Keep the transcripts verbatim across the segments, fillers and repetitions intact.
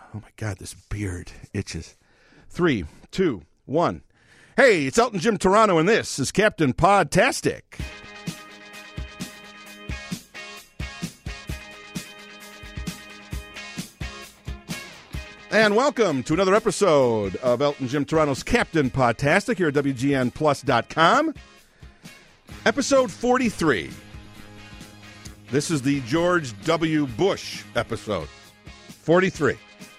Oh, my God, this beard itches. Three, two, one. Hey, it's Elton Jim Turano, and this is Captain Podtastic. And welcome to another episode of Elton Jim Turano's Captain Podtastic here at W G N Plus dot com. Episode forty-three. This is the George W. Bush episode. forty-three.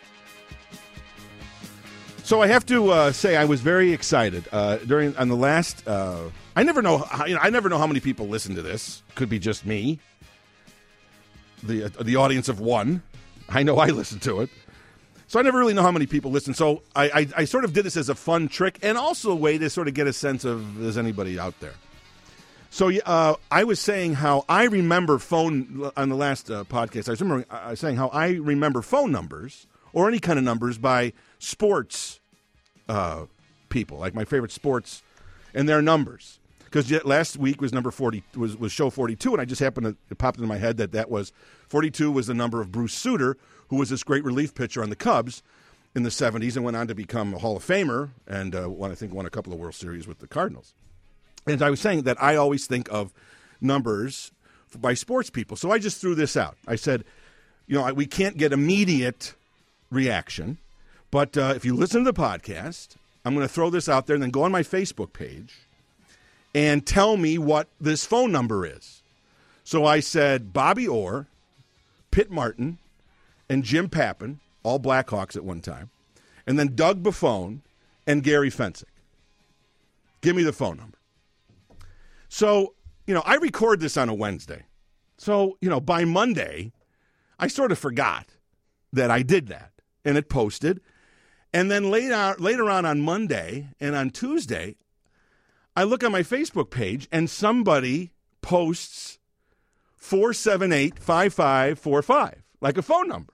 So I have to uh, say I was very excited uh, during on the last. Uh, I never know. How, you know. I never know how many people listen to this. Could be just me. The uh, the audience of one. I know I listen to it. So I never really know how many people listen. So I, I, I sort of did this as a fun trick and also a way to sort of get a sense of is anybody out there. So uh, I was saying how I remember phone on the last uh, podcast. I was remembering, I was saying how I remember phone numbers or any kind of numbers by sports uh, people, like my favorite sports and their numbers. Because last week was number forty was, was show forty-two, and I just happened to it popped into my head that that was forty-two was the number of Bruce Sutter, who was this great relief pitcher on the Cubs in the seventies and went on to become a Hall of Famer and uh, won, I think won a couple of World Series with the Cardinals. And I was saying that I always think of numbers by sports people. So I just threw this out. I said, you know, we can't get immediate reaction, but uh, if you listen to the podcast, I'm going to throw this out there and then go on my Facebook page and tell me what this phone number is. So I said Bobby Orr, Pitt Martin, and Jim Pappin, all Blackhawks at one time, and then Doug Buffone and Gary Fensick. Give me the phone number. So, you know, I record this on a Wednesday. So, you know, by Monday, I sort of forgot that I did that, and it posted. And then later, later on on Monday and on Tuesday, I look on my Facebook page, and somebody posts four seven eight, five five four five, like a phone number.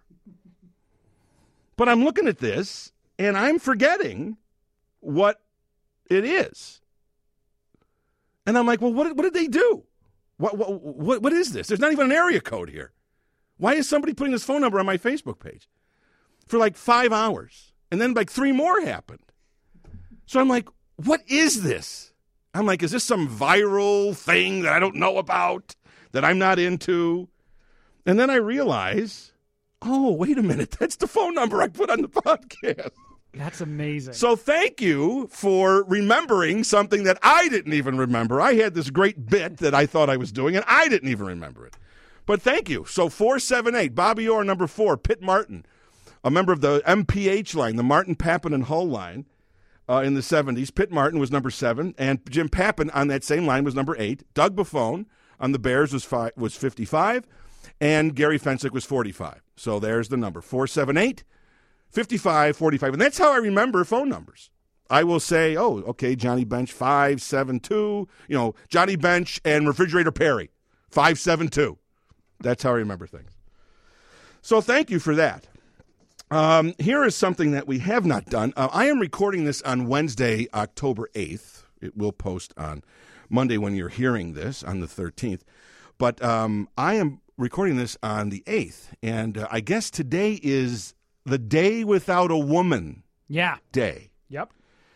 But I'm looking at this, and I'm forgetting what it is. And I'm like, well, what, what did they do? What, what, what, what is this? There's not even an area code here. Why is somebody putting this phone number on my Facebook page? For like five hours. And then like three more happened. So I'm like, what is this? I'm like, is this some viral thing that I don't know about, that I'm not into? And then I realize, oh, wait a minute. That's the phone number I put on the podcast. That's amazing. So thank you for remembering something that I didn't even remember. I had this great bit that I thought I was doing, and I didn't even remember it. But thank you. So four seven eight, Bobby Orr, number four, Pitt Martin, a member of the M P H line, the Martin, Pappin, and Hull line uh, in the seventies. Pitt Martin was number seven, and Jim Pappin on that same line was number eight. Doug Buffone on the Bears was five, was fifty-five, and Gary Fensick was forty-five. So there's the number, four seven eight, fifty-five, forty-five. And that's how I remember phone numbers. I will say, oh, okay, Johnny Bench, five seven two. You know, Johnny Bench and Refrigerator Perry, five seven two. That's how I remember things. So thank you for that. Um, here is something that we have not done. Uh, I am recording this on Wednesday, October eighth. It will post on Monday when you're hearing this, on the thirteenth. But um, I am recording this on the eighth. And uh, I guess today is the Day Without a Woman yeah. Day. Yep.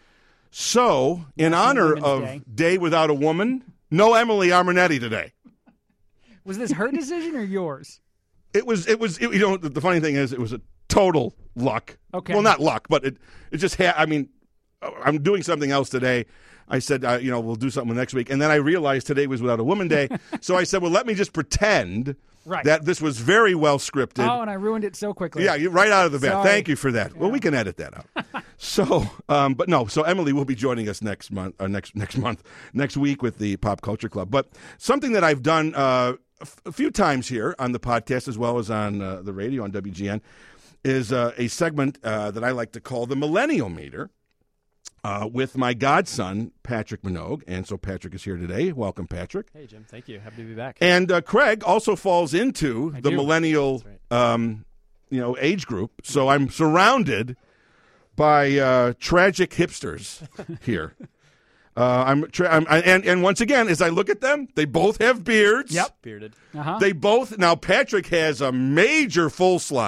So, in National honor Women's of Day. Day Without a Woman, no Emily Armanetti today. Was this her decision or yours? It was, it was, it, you know, the, the funny thing is it was a total luck. Okay. Well, not luck, but it, it just had, I mean, I'm doing something else today. I said, uh, you know, we'll do something next week. And then I realized today was Without a Woman Day. So I said, well, let me just pretend right. that this was very well scripted. Oh, and I ruined it so quickly. Yeah, you right out of the bat. Sorry. Thank you for that. Yeah. Well, we can edit that out. so, um, but no, so Emily will be joining us next month, or next next month, next week with the Pop Culture Club. But something that I've done uh, a, f- a few times here on the podcast as well as on uh, the radio on W G N is uh, a segment uh, that I like to call the Millennial Meter. Uh, with my godson, Patrick Minogue. And so Patrick is here today. Welcome, Patrick. Hey, Jim. Thank you. Happy to be back. And uh, Craig also falls into I the do. millennial right. um, you know, age group. So I'm surrounded by uh, tragic hipsters here. Uh, I'm, tra- I'm I, and, and once again, as I look at them, they both have beards. Yep. Bearded. Uh-huh. They both, now Patrick has a major full slide.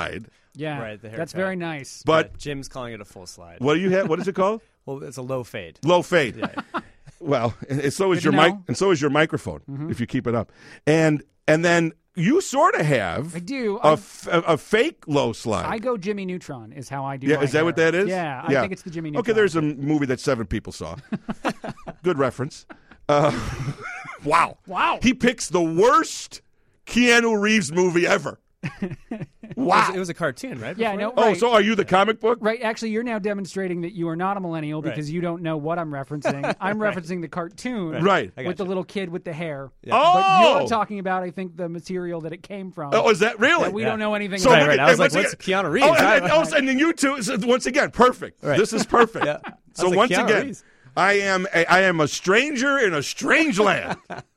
Yeah, Right, the that's haircut. very nice. But Yeah, Jim's calling it a full slide. what do you have? What is it called? Well, it's a low fade. Low fade. Yeah. Well, and so is Good your to mic, know. and so is your microphone Mm-hmm. if you keep it up. And and then you sort of have I do. a, I- f- a, a fake low slide. I go Jimmy Neutron is how I do. yeah, my is that hair. what that is? Yeah, I think it's the Jimmy Neutron. Okay, there's a movie that seven people saw. Good reference. Uh, wow. Wow. He picks the worst Keanu Reeves movie ever. It Wow. was, it was a cartoon, right? Yeah, before? no. Oh, right. so are you the comic book? Right, actually, you're now demonstrating that you are not a millennial Right. because you don't know what I'm referencing. I'm referencing the cartoon Right. I with the gotcha. little kid with the hair. Yeah. But Oh! you're talking about, I think, the material that it came from. Oh, is that really? that we Yeah. don't know anything So about. Right, right. look at- I was and like, once what's again- Keanu Reeves? Oh, and, I- and, also- and then you two, so once again, perfect. Right. This is perfect. Yeah. I So was like, once Keanu again, Reeves. I am a, I am a stranger in a strange land.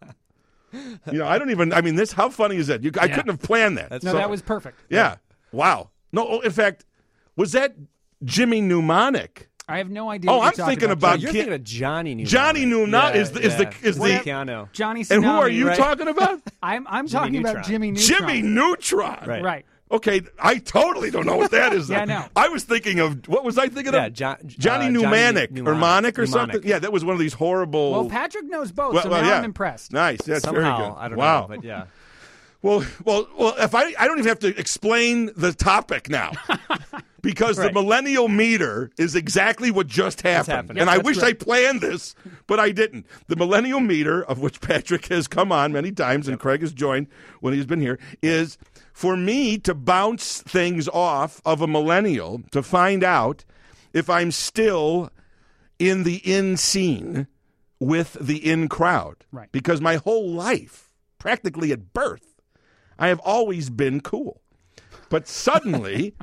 You know, I don't even. I mean, this. How funny is that? You, I Yeah. couldn't have planned that. That's No, So- that was perfect. Yeah. Wow. No. oh, In fact, was that Jimmy Mnemonic? I have no idea. Oh, what you're I'm talking thinking Oh, about you're Ke- thinking of Johnny Mnemonic. Johnny Mnemonic Yeah, is the- is the- yeah. is What the- Keanu. Johnny. And who are Tsunami. you Right. talking about? I'm I'm Jimmy talking about Neutron. Jimmy Neutron. Jimmy Neutron. Right. Right. Okay, I totally don't know what that is. Yeah, I know. I was thinking of what was I thinking Yeah, of? Jo- Johnny uh, Mnemonic Johnny or Mnemonic. Monic or Mnemonic. something. Yeah, that was one of these horrible. Well, Patrick knows both, Well, so well, now yeah. I'm impressed. Nice. That's Somehow, very good. I don't wow. know, but yeah. Well, well, well. If I, I don't even have to explain the topic now, because the Right. millennial meter is exactly what just happened, happening. and Yep, I that's wish right. I planned this, but I didn't. The millennial meter, of which Patrick has come on many times, and Craig has joined when he's been here, is for me to bounce things off of a millennial to find out if I'm still in the in scene with the in crowd. Right. Because my whole life, practically at birth, I have always been cool. But suddenly,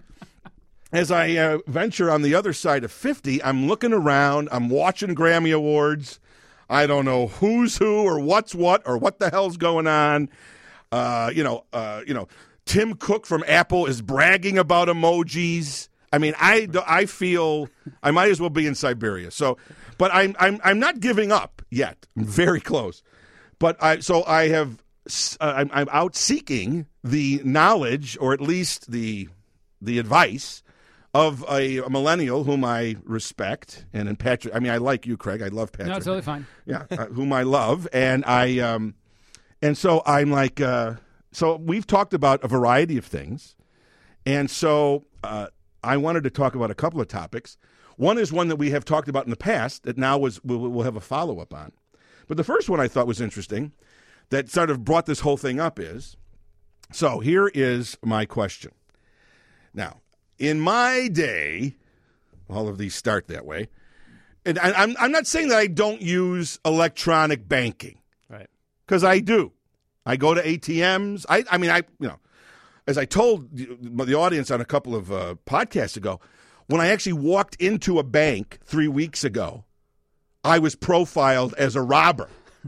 as I uh, venture on the other side of fifty, I'm looking around, I'm watching Grammy Awards. I don't know who's who or what's what or what the hell's going on. Uh, you know, uh, you know, Tim Cook from Apple is bragging about emojis. I mean, I, I feel I might as well be in Siberia. So, but I'm I'm I'm not giving up yet. I'm very close. But I so I have uh, I'm, I'm out seeking the knowledge, or at least the the advice of a, a millennial whom I respect, and in Patrick. I mean, I like you, Craig. I love Patrick. No, it's totally fine. Yeah, uh, whom I love, and I um, and so I'm like, uh, so we've talked about a variety of things, and so uh, I wanted to talk about a couple of topics. One is one that we have talked about in the past that now was we'll, we'll have a follow up on, but the first one I thought was interesting, that sort of brought this whole thing up is, so here is my question. Now, in my day, all of these start that way. And I, I'm I'm not saying that I don't use electronic banking, Right. because I do. I go to A T Ms. I I mean I you know, as I told the, the audience on a couple of uh, podcasts ago, when I actually walked into a bank three weeks ago, I was profiled as a robber.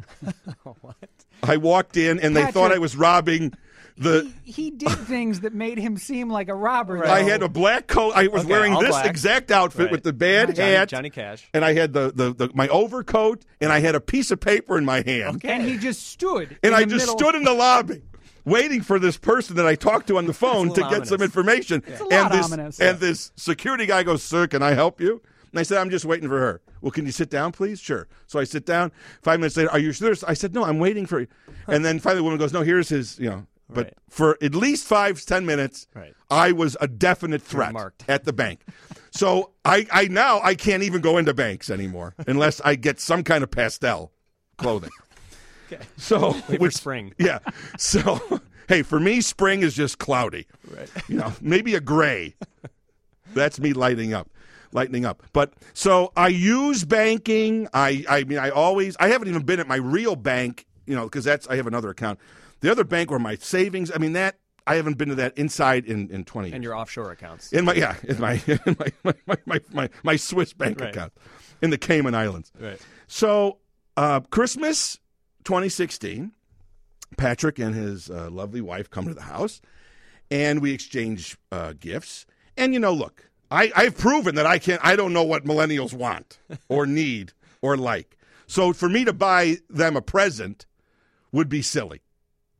What? I walked in and they thought Patrick. I was robbing the. He, he did things that made him seem like a robber. Right. though. I had a black coat. I was Okay, wearing all this black. exact outfit Right. with the bad Johnny, hat. Johnny Cash. And I had the, the, the my overcoat, and I had a piece of paper in my hand. Okay. and he just stood. And in I the just middle. stood in the lobby waiting for this person that I talked to on the phone to little get some ominous. information. It's a and lot this ominous. and this security guy goes, "Sir, can I help you?" And I said, "I'm just waiting for her." "Well, can you sit down, please?" "Sure." So I sit down. Five minutes later, "Are you sure?" I said, "No, I'm waiting for you." And then finally the woman goes, "No, here's his, you know." But Right. for at least five, ten minutes, Right. I was a definite threat marked. at the bank. So I, I now I can't even go into banks anymore unless I get some kind of pastel clothing. Okay. So Wait for which spring. yeah. So hey, for me, spring is just cloudy. Right. You know, maybe a gray. That's me lighting up, lightening up. But so I use banking. I, I mean, I always. I haven't even been at my real bank. You know, because that's I have another account. The other bank where my savings. I mean, that I haven't been to that inside in, in twenty years. And your offshore accounts. In my yeah, in my in my, my, my, my, my, my Swiss bank Right. account in the Cayman Islands. Right. So uh, Christmas twenty sixteen, Patrick and his uh, lovely wife come to the house, and we exchange uh, gifts. And you know, look, I, I've proven that I can. I don't know what millennials want or need or like. So for me to buy them a present would be silly,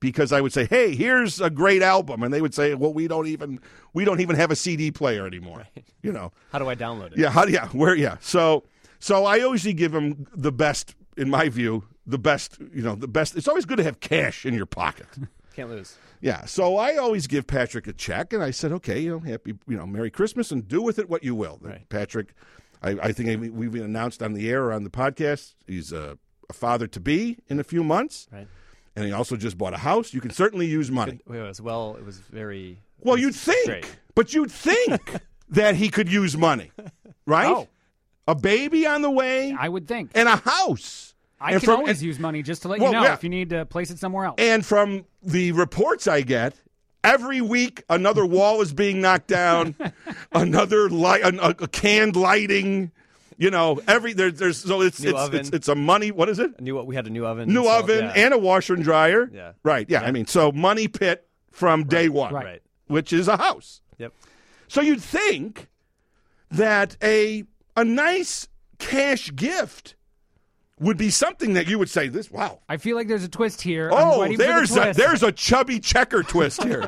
because I would say, "Hey, here's a great album," and they would say, "Well, we don't even we don't even have a C D player anymore." Right. You know, How do I download it? yeah, how, yeah, where, yeah. So, so I usually give them the best, in my view, the best. You know, the best. It's always good to have cash in your pocket. Can't lose. Yeah, so I always give Patrick a check, and I said, okay, you know, happy, you know, Merry Christmas, and do with it what you will. Right. Patrick, I, I think we've announced on the air or on the podcast, he's a, a father-to-be in a few months, Right. and he also just bought a house. You can certainly use money. It was well. It was very. Well, it was you'd think, straight. but you'd think that he could use money, right? Oh. A baby on the way I would think. and a house. I and can from, always and, use money just to let well, you know yeah. if you need to place it somewhere else. And from the reports I get, every week another wall is being knocked down, another light, a, a canned lighting. You know, every there, there's so it's New it's, oven. it's it's a money. What is it? New. We had a new oven. New so, oven yeah. and a washer and dryer. Yeah. Right. Yeah. Yeah. I mean, so money pit from day one, Right. Right. which is a house. Yep. So you'd think that a a nice cash gift would be something that you would say, "This, wow, I feel like there's a twist here. I'm oh, waiting for the there's a twist. there's a chubby checker twist here."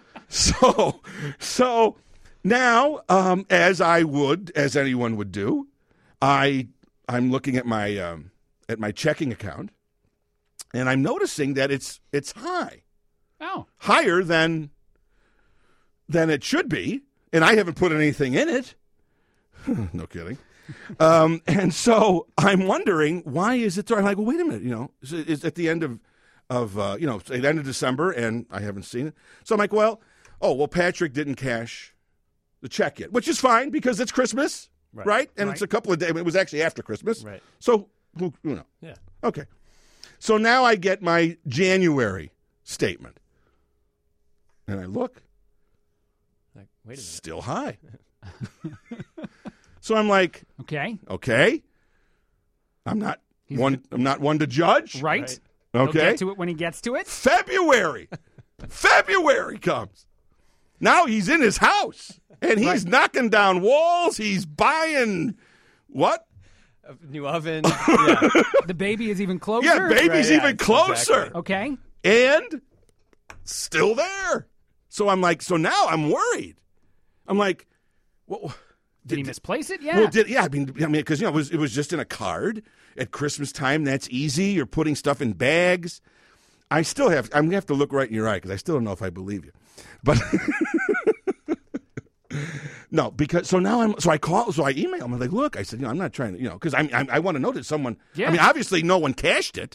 so, so now, um, as I would, as anyone would do, I I'm looking at my um, at my checking account, and I'm noticing that it's it's high, Oh, higher than than it should be, and I haven't put anything in it. No kidding. Um, and so I'm wondering, why is it there? I'm like, well, wait a minute, you know, it's, it's at the end of, of uh, you know, it's at the end of December, and I haven't seen it. So I'm like, well, oh, well, Patrick didn't cash the check yet, which is fine because it's Christmas, right? Right. And Right. it's a couple of days. It was actually after Christmas. Right. So, who, you know. Yeah. Okay. So now I get my January statement. And I look, Like, wait a minute. still high. So I'm like, okay. okay. I'm not one I'm not one to judge. Right. Right. He'll Okay. get to it when he gets to it. February. February comes. Now he's in his house and he's Right. knocking down walls. He's buying what? A new oven. Yeah. The baby is even closer. Yeah, baby's Right, yeah, even closer. exactly. Okay. And still there. So I'm like, so now I'm worried. I'm like, well, Did he misplace it? Yeah. Well, did yeah? I mean, I mean, because you know, it was it was just in a card at Christmas time. That's easy. You're putting stuff in bags. I still have. I'm gonna have to look right in your eye because I still don't know if I believe you. But no, because so now I'm. So I call. So I email him. I'm like, look, I said, you know, I'm not trying to, you know, because I'm, I'm. I want to know that someone. Yeah. I mean, obviously, no one cashed it.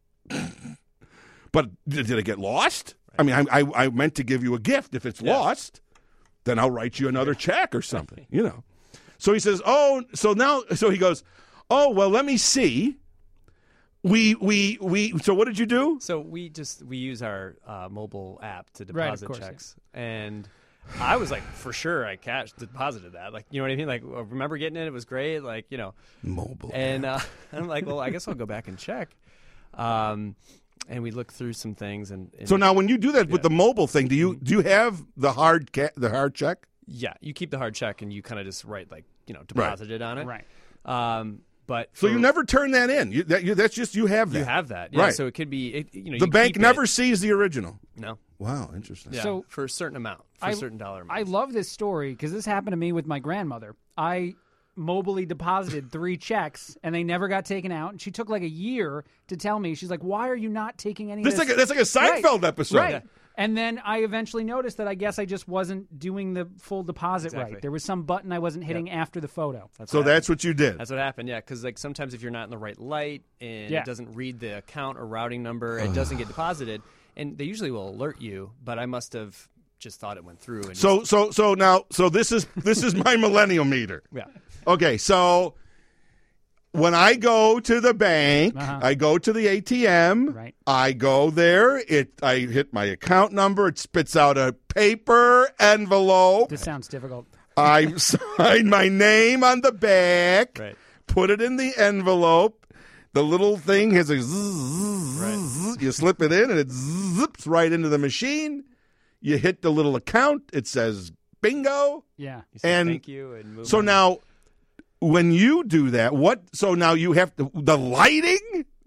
But did, did it get lost? I mean, I, I I meant to give you a gift. If it's Yeah. lost, then I'll write you another check or something. You know. So he says, "Oh, so now, so he goes, oh well, let me see. We we we. So what did you do? So we just we use our uh, mobile app to Right, of deposit course, yeah. checks, and I was like, for sure, I cash deposited that. Like, you know what I mean? Like, I remember getting it; it was great. Like, you know, Mobile. and uh, I'm like, well, I guess I'll go back and check. Um, and we looked through some things, and, and So now, when you do that with Yeah. the mobile thing, do you do you have the hard ca- the hard check? yeah, you keep the hard check, and you kind of just write like, you know, deposit it on it. Right. Um, but So for- you never turn that in. You, that, you, that's just you have that. you have that, yeah. Right. So it could be, it, you know, the you bank keep never it. sees the original. No. Wow, interesting. Yeah, So- for a certain amount, for I- a certain dollar amount. I love this story because this happened to me with my grandmother. I mobily deposited three checks and they never got taken out. And she took like a year to tell me. She's like, "Why are you not taking any That's of like this?" a, that's like a Right. Seinfeld episode. Right. And then I eventually noticed that I guess I just wasn't doing the full deposit Exactly. right. There was some button I wasn't hitting after the photo. That's So what that's what you did. That's what happened, yeah. Because like sometimes if you're not in the right light and Yeah. it doesn't read the account or routing number, it doesn't get deposited, and they usually will alert you. But I must have just thought it went through. And So so so now so this is this is my millennial meter. just, yeah, Okay, so when I go to the bank, Uh-huh. I go to the A T M. Right. I go there. It. I hit my account number. It spits out a paper envelope. This sounds difficult. I sign my name on the back. right. Put it in the envelope. The little thing has a zzz, Right. You slip it in, and it zips right into the machine. You hit the little account. It says bingo. Yeah. You say And thank you and move So on. now, when you do that, what? So now you have to, the lighting.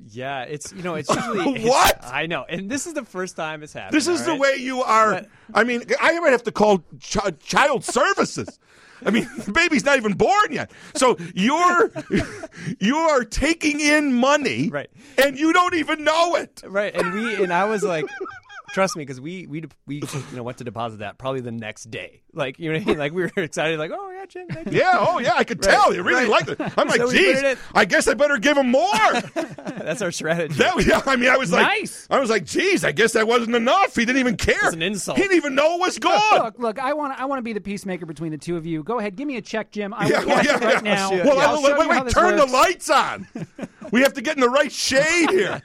Yeah, it's you know it's usually it's, What? I know, and this is the first time it's happened. This is all the right? way you are. But- I mean, I might have to call ch- child services. I mean, the baby's not even born yet. So you're you are taking in money, Right. and you don't even know it. Right, and we and I was like, trust me, because we we we you know went to deposit that probably the next day. Like you know what I mean? Like we were excited, like oh yeah, Jim, thank you. Yeah, oh yeah, I could Right, tell you really right. liked it. I'm like, So we put it geez, in- I guess I better give him more. That's our strategy. That, yeah, I mean, I was like, Nice. I was like, geez, I guess that wasn't enough. He didn't even care. It's an insult. He didn't even know it was gone. Look, look, I want I want to be the peacemaker between the two of you. Go ahead, give me a check, Jim. I Yeah, will well, cash it yeah, right yeah. now. Shit. Well, I'll I- show wait, you wait, how this turn the works. lights on. We have to get in the right shade here.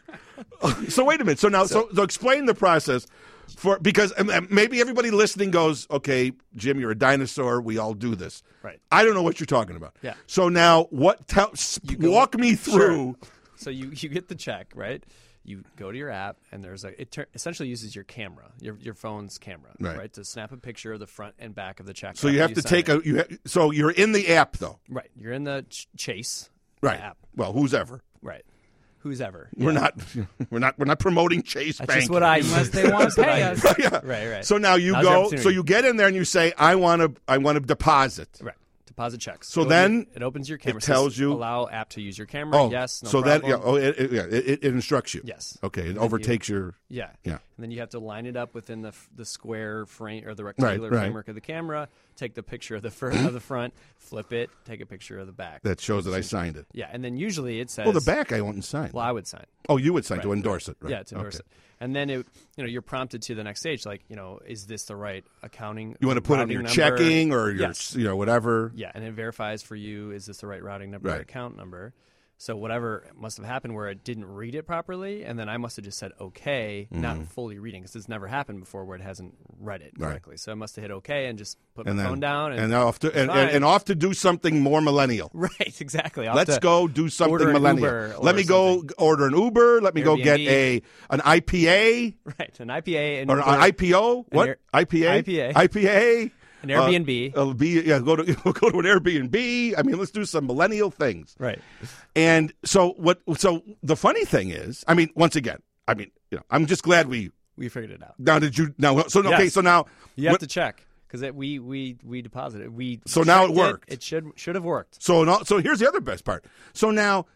So wait a minute. So now, so, so explain the process for because um, um, maybe everybody listening goes, okay, Jim, you're a dinosaur. We all do this. Right. I don't know what you're talking about. Yeah. So now, what? Tell, s- go- walk me through. Sure. So you you get the check, right? You go to your app, and there's a it ter- essentially uses your camera, your your phone's camera, Right. right, to snap a picture of the front and back of the check. So you have to take a. You ha- so you're in the app though. right. You're in the ch- Chase Right. app, Well, who's ever. right? Who's ever? We're Yeah. not. We're not. We're not promoting Chase That's Bank. just what I Unless use. they want to pay That's us. what I use. Yeah. Right, right. So now you Now's your go. opportunity. So you get in there and you say, "I want to. I want to deposit." Right. Deposit checks. So Go then to- it opens your camera. it tells says, you- allow app to use your camera. Oh, yes. No so problem. that yeah. Oh, it, it, yeah. It, it instructs you. Yes. Okay. It then overtakes your. Yeah. Yeah. And then you have to line it up within the f- the square frame or the rectangular right. framework of the camera. Take the picture of the fir- of the front, flip it, take a picture of the back. That shows that I signed it. Yeah, and then usually it says. Well, the back I won't sign. Well, I would sign. Oh, you would sign to Right, endorse it, right? Yeah, to endorse Okay. it. And then it, you know, you're prompted to the next stage, like, you know, is this the right accounting? You want to put it in routing your number? checking or your, Yes. you know, whatever. Yeah, and it verifies for you, is this the right routing number Right. or account number? So whatever must have happened where it didn't read it properly, and then I must have just said okay, not fully reading, because it's never happened before where it hasn't read it Mm-hmm. Right. correctly. So I must have hit okay and just put And my then phone down. And, and off to and, and, fine. and off to do something more millennial. right, exactly. I'll Let's have to go do something order an millennial. Uber or Let me go something. order an Uber. Let me go get a Airbnb. an I P A Right, an I P A and or an I P O. What Air- I P A? I P A. I P A. An Airbnb. Uh, uh, be, yeah, go to go to an Airbnb. I mean, let's do some millennial things. right. And so what? So the funny thing is, I mean, once again, I mean, you know, I'm just glad we We figured it out. now did you now. So okay, Yes. so now You have what- to check because we we we deposited. We So now it checked worked. It, should should have worked. So now, so here's the other best part. So now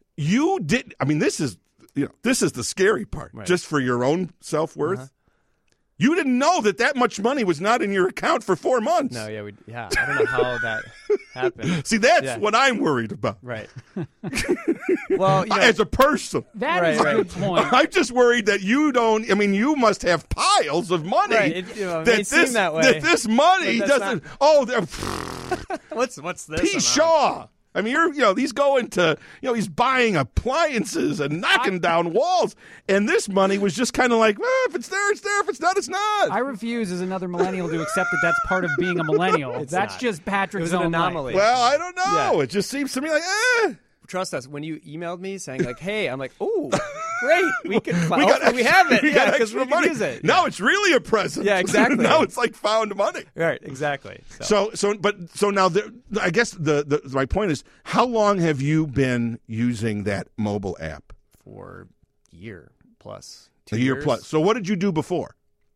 you did. I mean, this is you know this is the scary part. Right. Just for your own self worth. Uh-huh. You didn't know that that much money was not in your account for four months. No, yeah, we yeah. I don't know how that happened. See, that's Yeah. what I'm worried about. Right. well, you know, As a person, That Right, is a right. good point. I'm just worried that you don't. I mean, you must have piles of money. Right, it- you know, it that may seem this that way, this money but that's doesn't. not- Oh, they're- what's what's this? P. amount? Shaw. I mean, you're you know he's going to you know he's buying appliances and knocking down walls, and this money was just kind of like, well, if it's there, it's there. If it's not, it's not. I refuse as another millennial to accept that that's part of being a millennial. It's that's not. just Patrick's It was an own life. anomaly. well, I don't know. Yeah. It just seems to me like, eh. Trust us. When you emailed me saying like, "Hey," I'm like, "Oh, great, we can. We got hopefully we extra- have it. We yeah, got because extra we can money. use it. Now it's really a present. Yeah, exactly. Now it's like found money. Right, exactly. So, So, so, but so now, there, I guess the, the my point is, how long have you been using that mobile app? for year plus, two A year years. plus. So, what did you do before?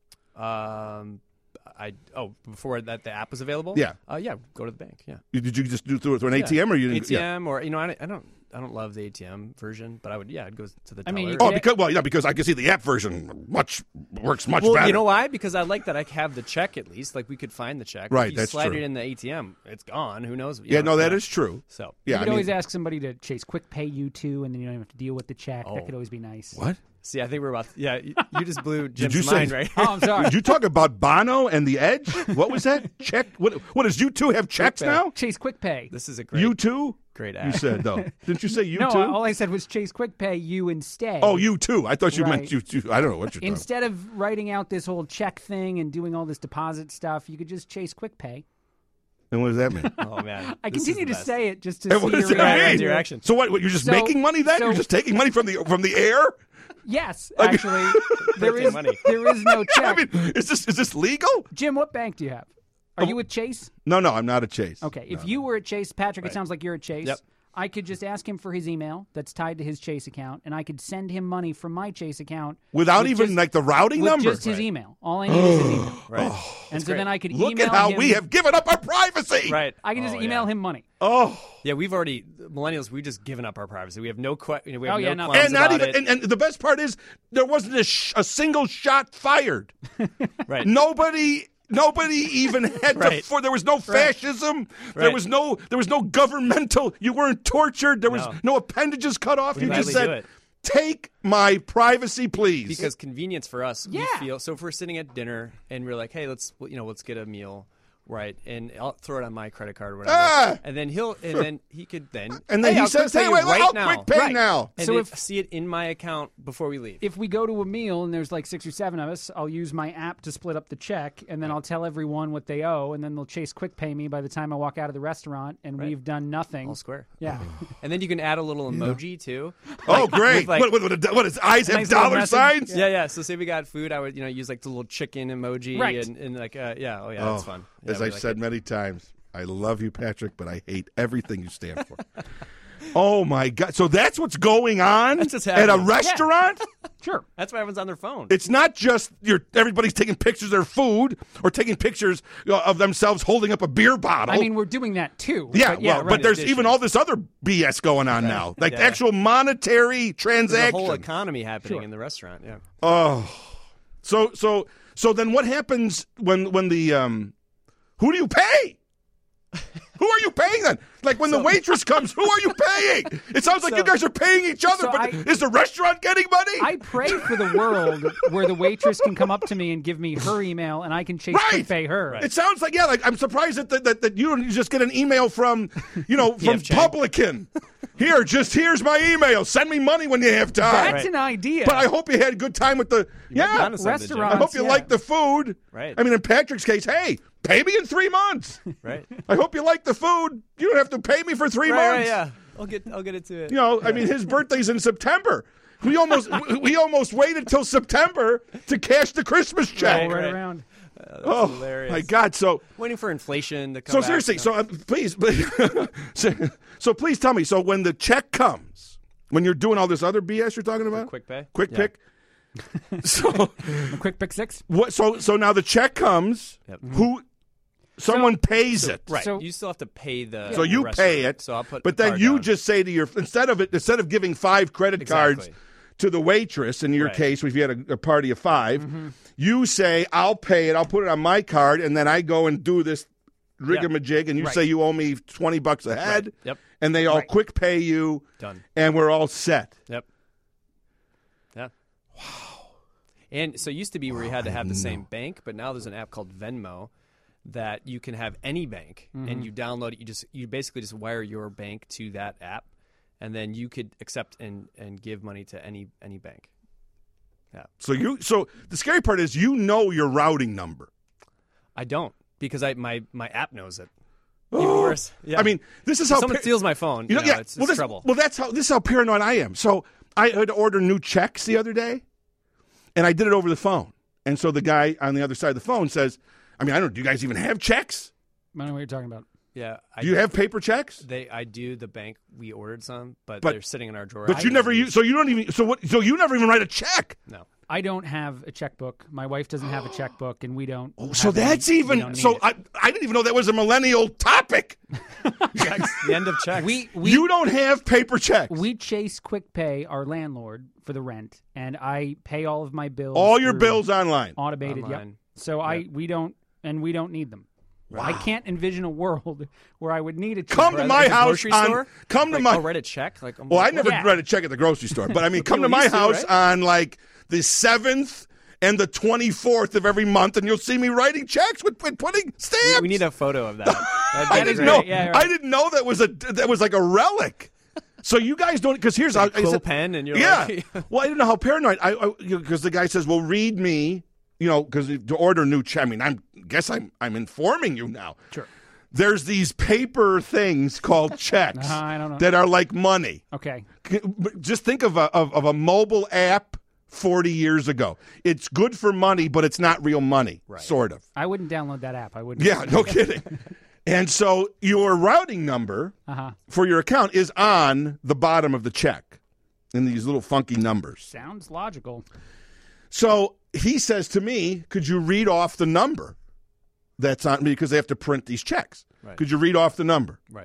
Um, I oh before that the app was available. Yeah. Uh, yeah. Go to the bank. Yeah. You- Did you just do through, through an A T M or you didn't? A T M yeah. or you know I don't, I don't I don't love the A T M version, but I would yeah I'd go to the. I mean, teller. you Oh, Yeah. because well, yeah, because I can see the app version much works much well, better. you know why? Because I like that I have the check at least. Like we could find the check. Right, If you that's slide true. it in the A T M, it's gone. Who knows? You yeah, know, no, that yeah. is true. So Yeah, you I could mean, always ask somebody to Chase Quick Pay you too, and then you don't even have to deal with the check. Oh. That could always be nice. what? see, I think we're about. Yeah, you, you just blew Jim's you say- mind, right? Oh, I'm sorry. Did you talk about Bono and the Edge? What was that? Check? What? What does you two have checks Pay. now? Chase Quick Pay. This is a great, You two? great You app. said though. Didn't you say you no, two? all I said was Chase Quick Pay you instead. Oh, you too. I thought you meant Right. you two. I don't know what you're talking. Instead of writing out this whole check thing and doing all this deposit stuff, you could just Chase Quick Pay. And what does that mean? Oh man, I This is continue the to best. say it just to And see what your does that reaction. mean? Your action. So what? what you're just So- making money then? so- You're just taking money from the from the air? Yes, actually, there Printing is money. there is no check. I mean, is this is this legal? Jim, what bank do you have? Are you with Chase? No, no, I'm not a Chase. Okay, if you were at Chase, Patrick, it sounds like you're at Chase. Yep. I could just ask him for his email that's tied to his Chase account, and I could send him money from my Chase account without with even just, like the routing with number. just his email. All I need is his email. Right. And so great. then I could Look email at how him. we have given up our privacy. Right. I can just Oh, email yeah. him money. Oh. Yeah, we've already millennials. We've just given up our privacy. We have no que- you know, we have Oh, yeah, no no. qualms And not about even, it. and, and the best part is there wasn't a, sh- a single shot fired. right. Nobody, nobody even had Right. to. For there was no fascism. There Right. was no. There was no governmental. You weren't tortured. There was No. no appendages cut off. We You just gladly said, do it. "Take my privacy, please." Because convenience for us, Yeah. we feel. So if we're sitting at dinner and we're like, hey, let's you know, let's get a meal. Right, and I'll throw it on my credit card or whatever, Ah! and then he'll, and then he could then, And then hey, he I'll says, quick pay "Hey, you wait, right I'll now. quick pay Right. now." and So then if- see it in my account before we leave. If we go to a meal and there's like six or seven of us, I'll use my app to split up the check, and then I'll tell everyone what they owe, and then they'll Chase quick pay me by the time I walk out of the restaurant, and Right. we've done nothing. All square. Yeah. And then you can add a little emoji too. Oh, great! like- what, what, what, what, his eyes have Nice little dollar message. signs? Yeah, yeah. So say we got food, I would you know use like the little chicken emoji Right. and, and like uh, yeah, oh yeah, Oh, that's fun. Yeah, As we I've like said it. many times, I love you, Patrick, but I hate everything you stand for. Oh my God! So that's what's going on That's what's at a happening. restaurant. Sure. That's why everyone's on their phone. It's not just you're, everybody's taking pictures of their food or taking pictures uh, of themselves holding up a beer bottle. I mean, we're doing that too. yeah, but yeah, well, right. but there's addition. even all this other B S going on now, like Yeah. actual monetary There's a transaction. whole economy happening Sure. in the restaurant. Yeah. Oh, so so so then what happens when when the um, who do you pay? Who are you paying then? Like when the waitress comes, who are you paying? It sounds like So- you guys are paying each other, so but I- is the restaurant getting money? I pray for the world where the waitress can come up to me and give me her email, and I can Chase Right. quick pay her. It sounds like yeah. Like I'm surprised that that, that, that you don't just get an email from, you know, from F J. Publican. Here, just here's my email. Send me money when you have time. That's Right. an idea. But I hope you had a good time with the might be yeah. onto something, Jim. restaurant. I hope you yeah. like the food. Right. I mean, in Patrick's case, hey, pay me in three months. Right. I hope you like the food. You don't have to pay me for three Right, months. right, yeah. I'll get I'll get it to it. You know, I mean, his birthday's in September. We almost we, we almost waited till September to cash the Christmas check. All right, right. around. Oh hilarious. my God! So Waiting for inflation to come so back, seriously, you know. so uh, please, so, so please tell me. So when the check comes, when you're doing all this other B S you're talking about, quick pay? quick Yeah. pick. So A quick pick six. what? So so now the check comes. Yep. Who? Someone pays it. Right. So- you still have to pay the So you the pay restaurant. it, So I'll put but the then card you down. just say to your instead of it instead of giving five credit cards Exactly. to the waitress in your Right. case, if you had a, a party of 5 you say I'll pay it, I'll put it on my card, and then I go and do this rigamajig, and you Right. say you owe me twenty bucks a head, Right. Yep. and they all Right. quick pay you, Done. and we're all set. Yep. Yeah. Wow. And so it used to be where you had to have the same bank, but now there's an app called Venmo that you can have any bank, and you download it. You just you basically just wire your bank to that app, and then you could accept and, and give money to any any bank. Yeah. So you so the scary part is you know your routing number. I don't because I my my app knows it. Even worse. Yeah. I mean, this is if how someone pa- steals my phone, You know, yeah. it's, well, it's this, trouble. well, that's how this is how paranoid I am. So I had to order new checks the other day, and I did it over the phone. And so the guy on the other side of the phone says, "I mean, I don't. Do you guys even have checks? I don't know what you're talking about. yeah. I, Do you have paper checks? They I do the bank we ordered some, but, But- they're sitting in our drawer. But I you never use. use. So you don't even. So what? So you never even write a check. No. I don't have a checkbook. My wife doesn't have a checkbook, and we don't. Oh, so have any- that's we even. don't need So it. I I didn't even know that was a millennial topic. Checks. The end of checks. we we you don't have paper checks. we Chase Quick Pay our landlord for the rent, and I pay all of my bills. All your through bills online. automated. Yep. Online. So I Yep. we don't and we don't need them. I can't envision a world where I would need a check. Come to At my the house. grocery On, store? come to Like, my. I'll write a check. Like, I'm Well, I like, never Yeah. read a check at the grocery store, but I mean, come to people my used to, house right? on like the seventh and the twenty-fourth of every month, and you'll see me writing checks with, with putting stamps. we need a photo of that. That'd be I is didn't great. know. great. Yeah, right. I didn't know that was a that was like a relic. So you guys don't because here's Like how I quill said- pen, and you're yeah. like, Well, I didn't know how paranoid I because the guy says, "Well, read me," you know, because to order new check. I mean, I'm guess I'm I'm informing you now. Sure. There's these paper things called checks Uh, I don't know. that are like money. Okay. Just think of a of, of a mobile app forty years ago. It's good for money, but it's not real money, Right. sort of. I wouldn't download that app. I wouldn't. Yeah, no kidding. And so your routing number Uh-huh. for your account is on the bottom of the check in these little funky numbers. Sounds logical. So he says to me, could you read off the number that's on me, because they have to print these checks. Right. Could you read off the number? Right.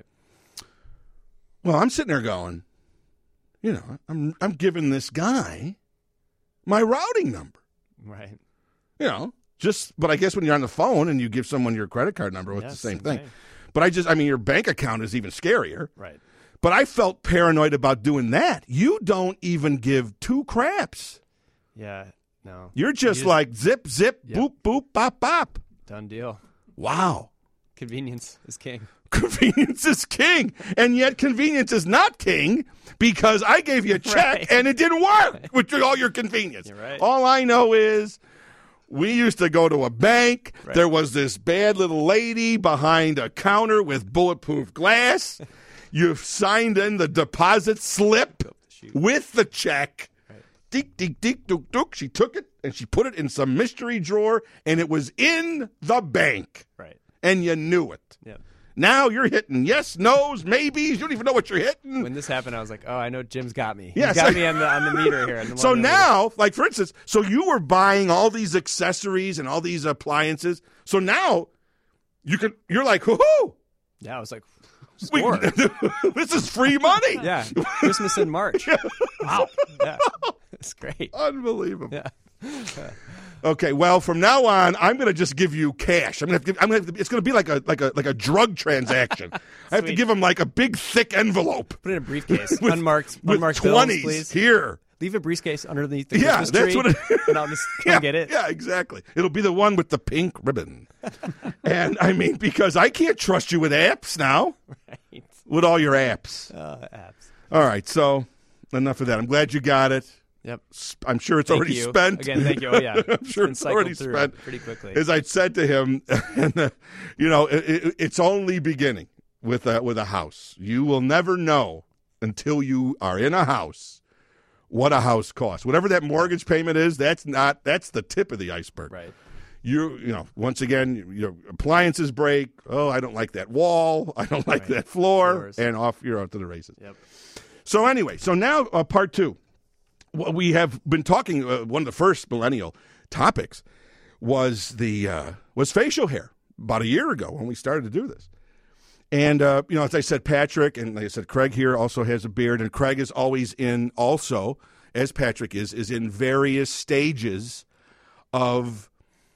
Well, I'm sitting there going, you know, I'm I'm giving this guy my routing number. Right. You know, just, but I guess when you're on the phone and you give someone your credit card number, it's Yeah, the same same thing. thing. But I just, I mean, your bank account is even scarier. Right. But I felt paranoid about doing that. You don't even give two craps. Yeah. No. You're just, You like zip, zip, Yep. boop, boop, bop, bop. Done deal. Wow. Convenience is king. Convenience is king. And yet convenience is not king, because I gave you a check Right. and it didn't work with all your convenience. You're right. All I know is we used to go to a bank. Right. There was this bad little lady behind a counter with bulletproof glass. You signed in the deposit slip with the check. Right. Deek, deek, deek, dook, dook. She took it and she put it in some mystery drawer, and it was in the bank. Right. And you knew it. Yeah. Now you're hitting yes, no's, maybes. You don't even know what you're hitting. When this happened, I was like, "Oh, I know Jim's got me. Yes. He's got me on the on the meter here." on the So one meter. now, like for instance, so you were buying all these accessories and all these appliances. So now you can. You're like, hoo-hoo. yeah, I was like, We- "Score." this is free money. yeah, Christmas in March. Wow. Yeah, it's great. Unbelievable. Yeah. Okay, well, from now on, I'm going to just give you cash. I'm going to. I'm going to. It's going to be like a like a like a drug transaction. I have to Sweet. give him like a big thick envelope Put it in a briefcase, with, unmarked, with unmarked twenties bills, please. here. Leave a briefcase underneath the Yeah, Christmas that's tree, what it- and I'll just come yeah, get it. Yeah, exactly. It'll be the one with the pink ribbon. And I mean, because I can't trust you with apps now. Right. With all your apps. Uh, apps. All right, so enough of that. I'm glad you got it. Yep. I'm sure it's Thank already you. spent. Again, thank you. Oh, yeah. I'm sure It's it's been already cycled through spent. pretty quickly. As I said to him, and, uh, you know, it, it, it's only beginning with a, with a house. You will never know until you are in a house what a house costs. Whatever that mortgage payment is, that's not that's the tip of the iceberg. Right. You you know, once again, your appliances break. Oh, I don't like that wall. I don't like Right. that floor. Floors. And off you're off to the races. Yep. So anyway, so now uh, part two. What we have been talking. Uh, one of the first millennial topics was the uh, was facial hair about a year ago when we started to do this. And uh, you know, as I said, Patrick and like I said, Craig here also has a beard, and Craig is always in also, as Patrick is, is in various stages of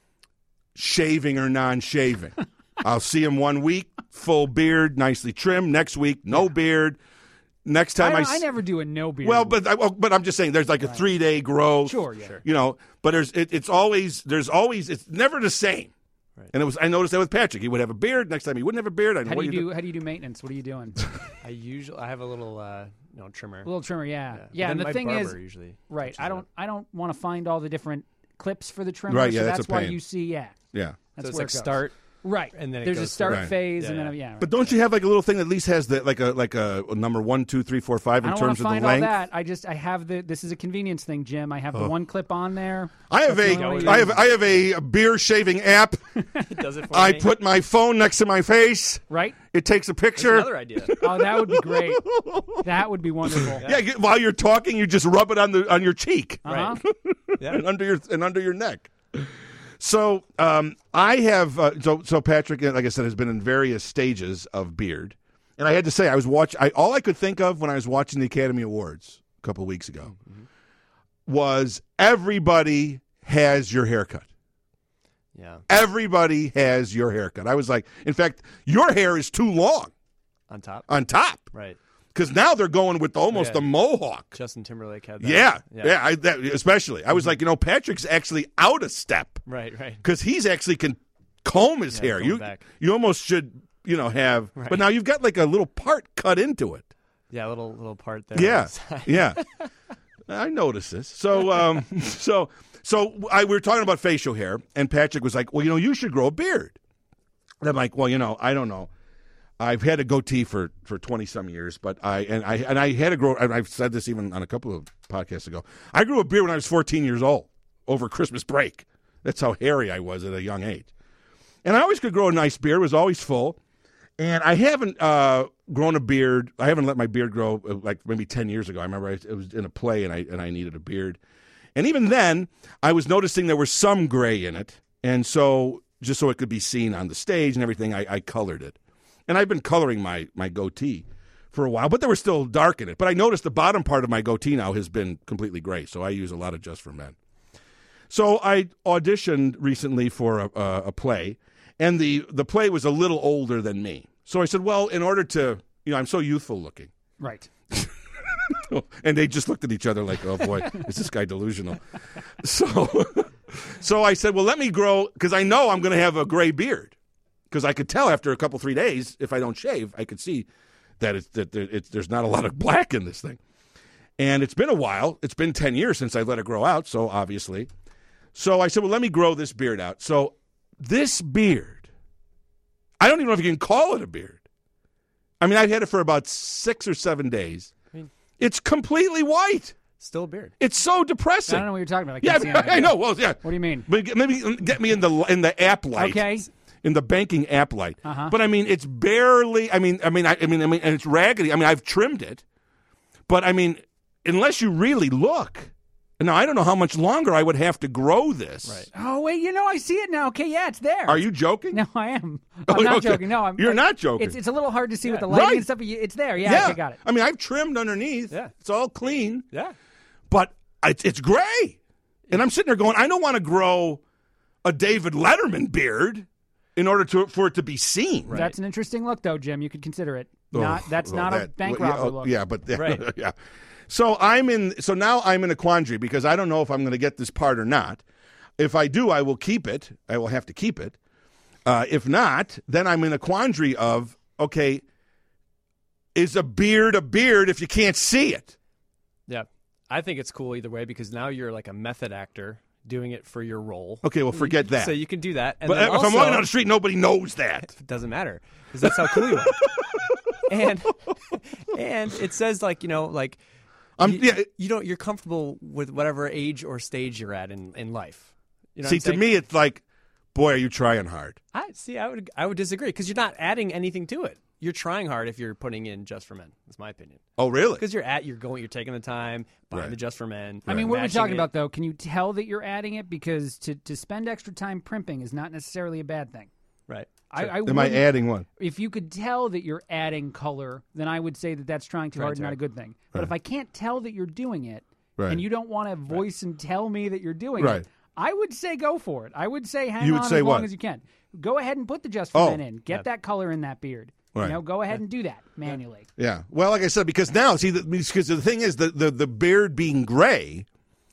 shaving or non-shaving. I'll see him one week, full beard, nicely trimmed. Next week, no beard. Next time I, I, s- I never do a no beard. well, but I, well, but I'm just saying, there's like a three day growth. Sure, yeah. Sure. You know, but there's it, it's always there's always it's never the same. Right. And it was I noticed that with Patrick, he would have a beard. Next time he wouldn't have a beard. I how do what you you do? How do you do maintenance? What are you doing? I usually I have a little uh, you know trimmer. A little trimmer, yeah, But yeah. then And the my thing barber is, usually right? touches I it don't. up. I don't want to find all the different clips for the trimmer. Right, yeah, so that's that's a why pain. you see. Yeah, Yeah. that's So it's where like it goes. start. Right, and then it there's a goes start Right. phase, Yeah, and yeah. then yeah. But don't you have like a little thing that at least has the like a like a, a number one, two, three, four, five I in don't want terms to of the find all length? that. I just I have the. This is a convenience thing, Jim. I have the one clip on there. I have That's a the only I way have to I have a beer shaving app. It does it for I me. put my phone next to my face. Right? It takes a That's picture. another idea. Oh, that would be great. That would be wonderful. Yeah, you- while you're talking, you just rub it on the on your cheek. Uh-huh. Yeah. and under your and under your neck. So um, I have uh, so so Patrick, like I said, has been in various stages of beard, and I had to say I was watch. I all I could think of when I was watching the Academy Awards a couple of weeks ago was everybody has your haircut. Yeah. Everybody has your haircut. I was like, in fact, your hair is too long On top. on top Right. because now they're going with almost Yeah. the mohawk. Justin Timberlake had that. Yeah, yeah, Yeah. I, that, especially. I was like, you know, Patrick's actually out of step Right. Right. because he's actually can comb his Yeah, hair. comb You back. you almost should, you know, have. Right. But now you've got like a little part cut into it. Yeah. Little little part there. on Yeah, the side. yeah. I noticed this. So, um, so, so I we were talking about facial hair, and Patrick was like, "Well, you know, you should grow a beard." And I'm like, "Well, you know, I don't know. I've had a goatee for for twenty some years, but I and I and I had to grow. And I've said this even on a couple of podcasts ago. I grew a beard when I was fourteen years old over Christmas break. That's how hairy I was at a young age. And I always could grow a nice beard. It was always full. And I haven't uh, grown a beard. I haven't let my beard grow uh, like maybe ten years ago. I remember I, it was in a play and I and I needed a beard. And even then, I was noticing there was some gray in it. And so just so it could be seen on the stage and everything, I, I colored it. And I've been coloring my, my goatee for a while, but there was still dark in it. But I noticed the bottom part of my goatee now has been completely gray, so I use a lot of Just for Men. So I auditioned recently for a, a, a play, and the, the play was a little older than me. So I said, well, in order to, you know, I'm so youthful looking. Right. And they just looked at each other like, oh, boy, is this guy delusional? So so I said, well, let me grow, because I know I'm going to have a gray beard. Because I could tell after a couple, three days, if I don't shave, I could see that, it's, that it's, there's not a lot of black in this thing. And it's been a while. It's been ten years since I let it grow out, so obviously. So I said, well, let me grow this beard out. So this beard, I don't even know if you can call it a beard. I mean, I've had it for about six or seven days. I mean, it's completely white. Still a beard. It's so depressing. I don't know what you're talking about. I Yeah, can't see anything. I know. Well, yeah. What do you mean? But get- maybe get me in the in the app light. Okay. In the banking app light. Uh-huh. But I mean, it's barely. I mean, I mean, I, I mean, I mean, and it's raggedy. I mean, I've trimmed it, but I mean, unless you really look. Now, I don't know how much longer I would have to grow this. Right. Oh wait, you know I see it now. Okay, yeah, it's there. Are you joking? No, I am. Oh, I'm not okay. joking. No, I'm. You're I- not joking. It's it's a little hard to see with the lighting Right. and stuff. But you- it's there. Yeah. Yeah. Okay, got it. I mean, I've trimmed underneath. Yeah. It's all clean. Yeah. But it's, it's gray. And I'm sitting there going, I don't want to grow a David Letterman beard in order to for it to be seen. Right. That's an interesting look, though, Jim. You could consider it. Oh, Not that's oh, not a that- bank well, yeah, robber oh, look. Yeah, but Right. yeah. So I'm in. So now I'm in a quandary because I don't know if I'm going to get this part or not. If I do, I will keep it. I will have to keep it. Uh, if not, then I'm in a quandary of okay, is a beard a beard if you can't see it? Yeah. I think it's cool either way because now you're like a method actor doing it for your role. Okay, well, forget that. So you can do that. And but then if also, I'm walking down the street, nobody knows that. it doesn't matter because that's how cool you are. and and it says like you know like I'm, you, yeah, you don't you're comfortable with whatever age or stage you're at in, in life. You know see, what I'm to saying? me, it's like, boy, are you trying hard? I see. I would I would disagree because you're not adding anything to it. You're trying hard if you're putting in Just for Men. That's my opinion. Oh, really? Because you're at you're going you're taking the time buying Right. the Just for Men. I mean, what are we matching talking it. about, though? Can you tell that you're adding it? Because to, to spend extra time primping is not necessarily a bad thing. Right. I, I Am I wouldn't- adding one? If you could tell that you're adding color, then I would say that that's trying too Trying hard and too not a hard. good thing. But if I can't tell that you're doing it, Right. and you don't want to voice and tell me that you're doing Right. it, I would say go for it. I would say hang You would on say as long what? as you can. Go ahead and put the Just for Oh. Men in. Get Yeah. that color in that beard. Right. You know, go ahead and do that manually. Yeah. Well, like I said, because now, see, the, because the thing is, the, the, the beard being gray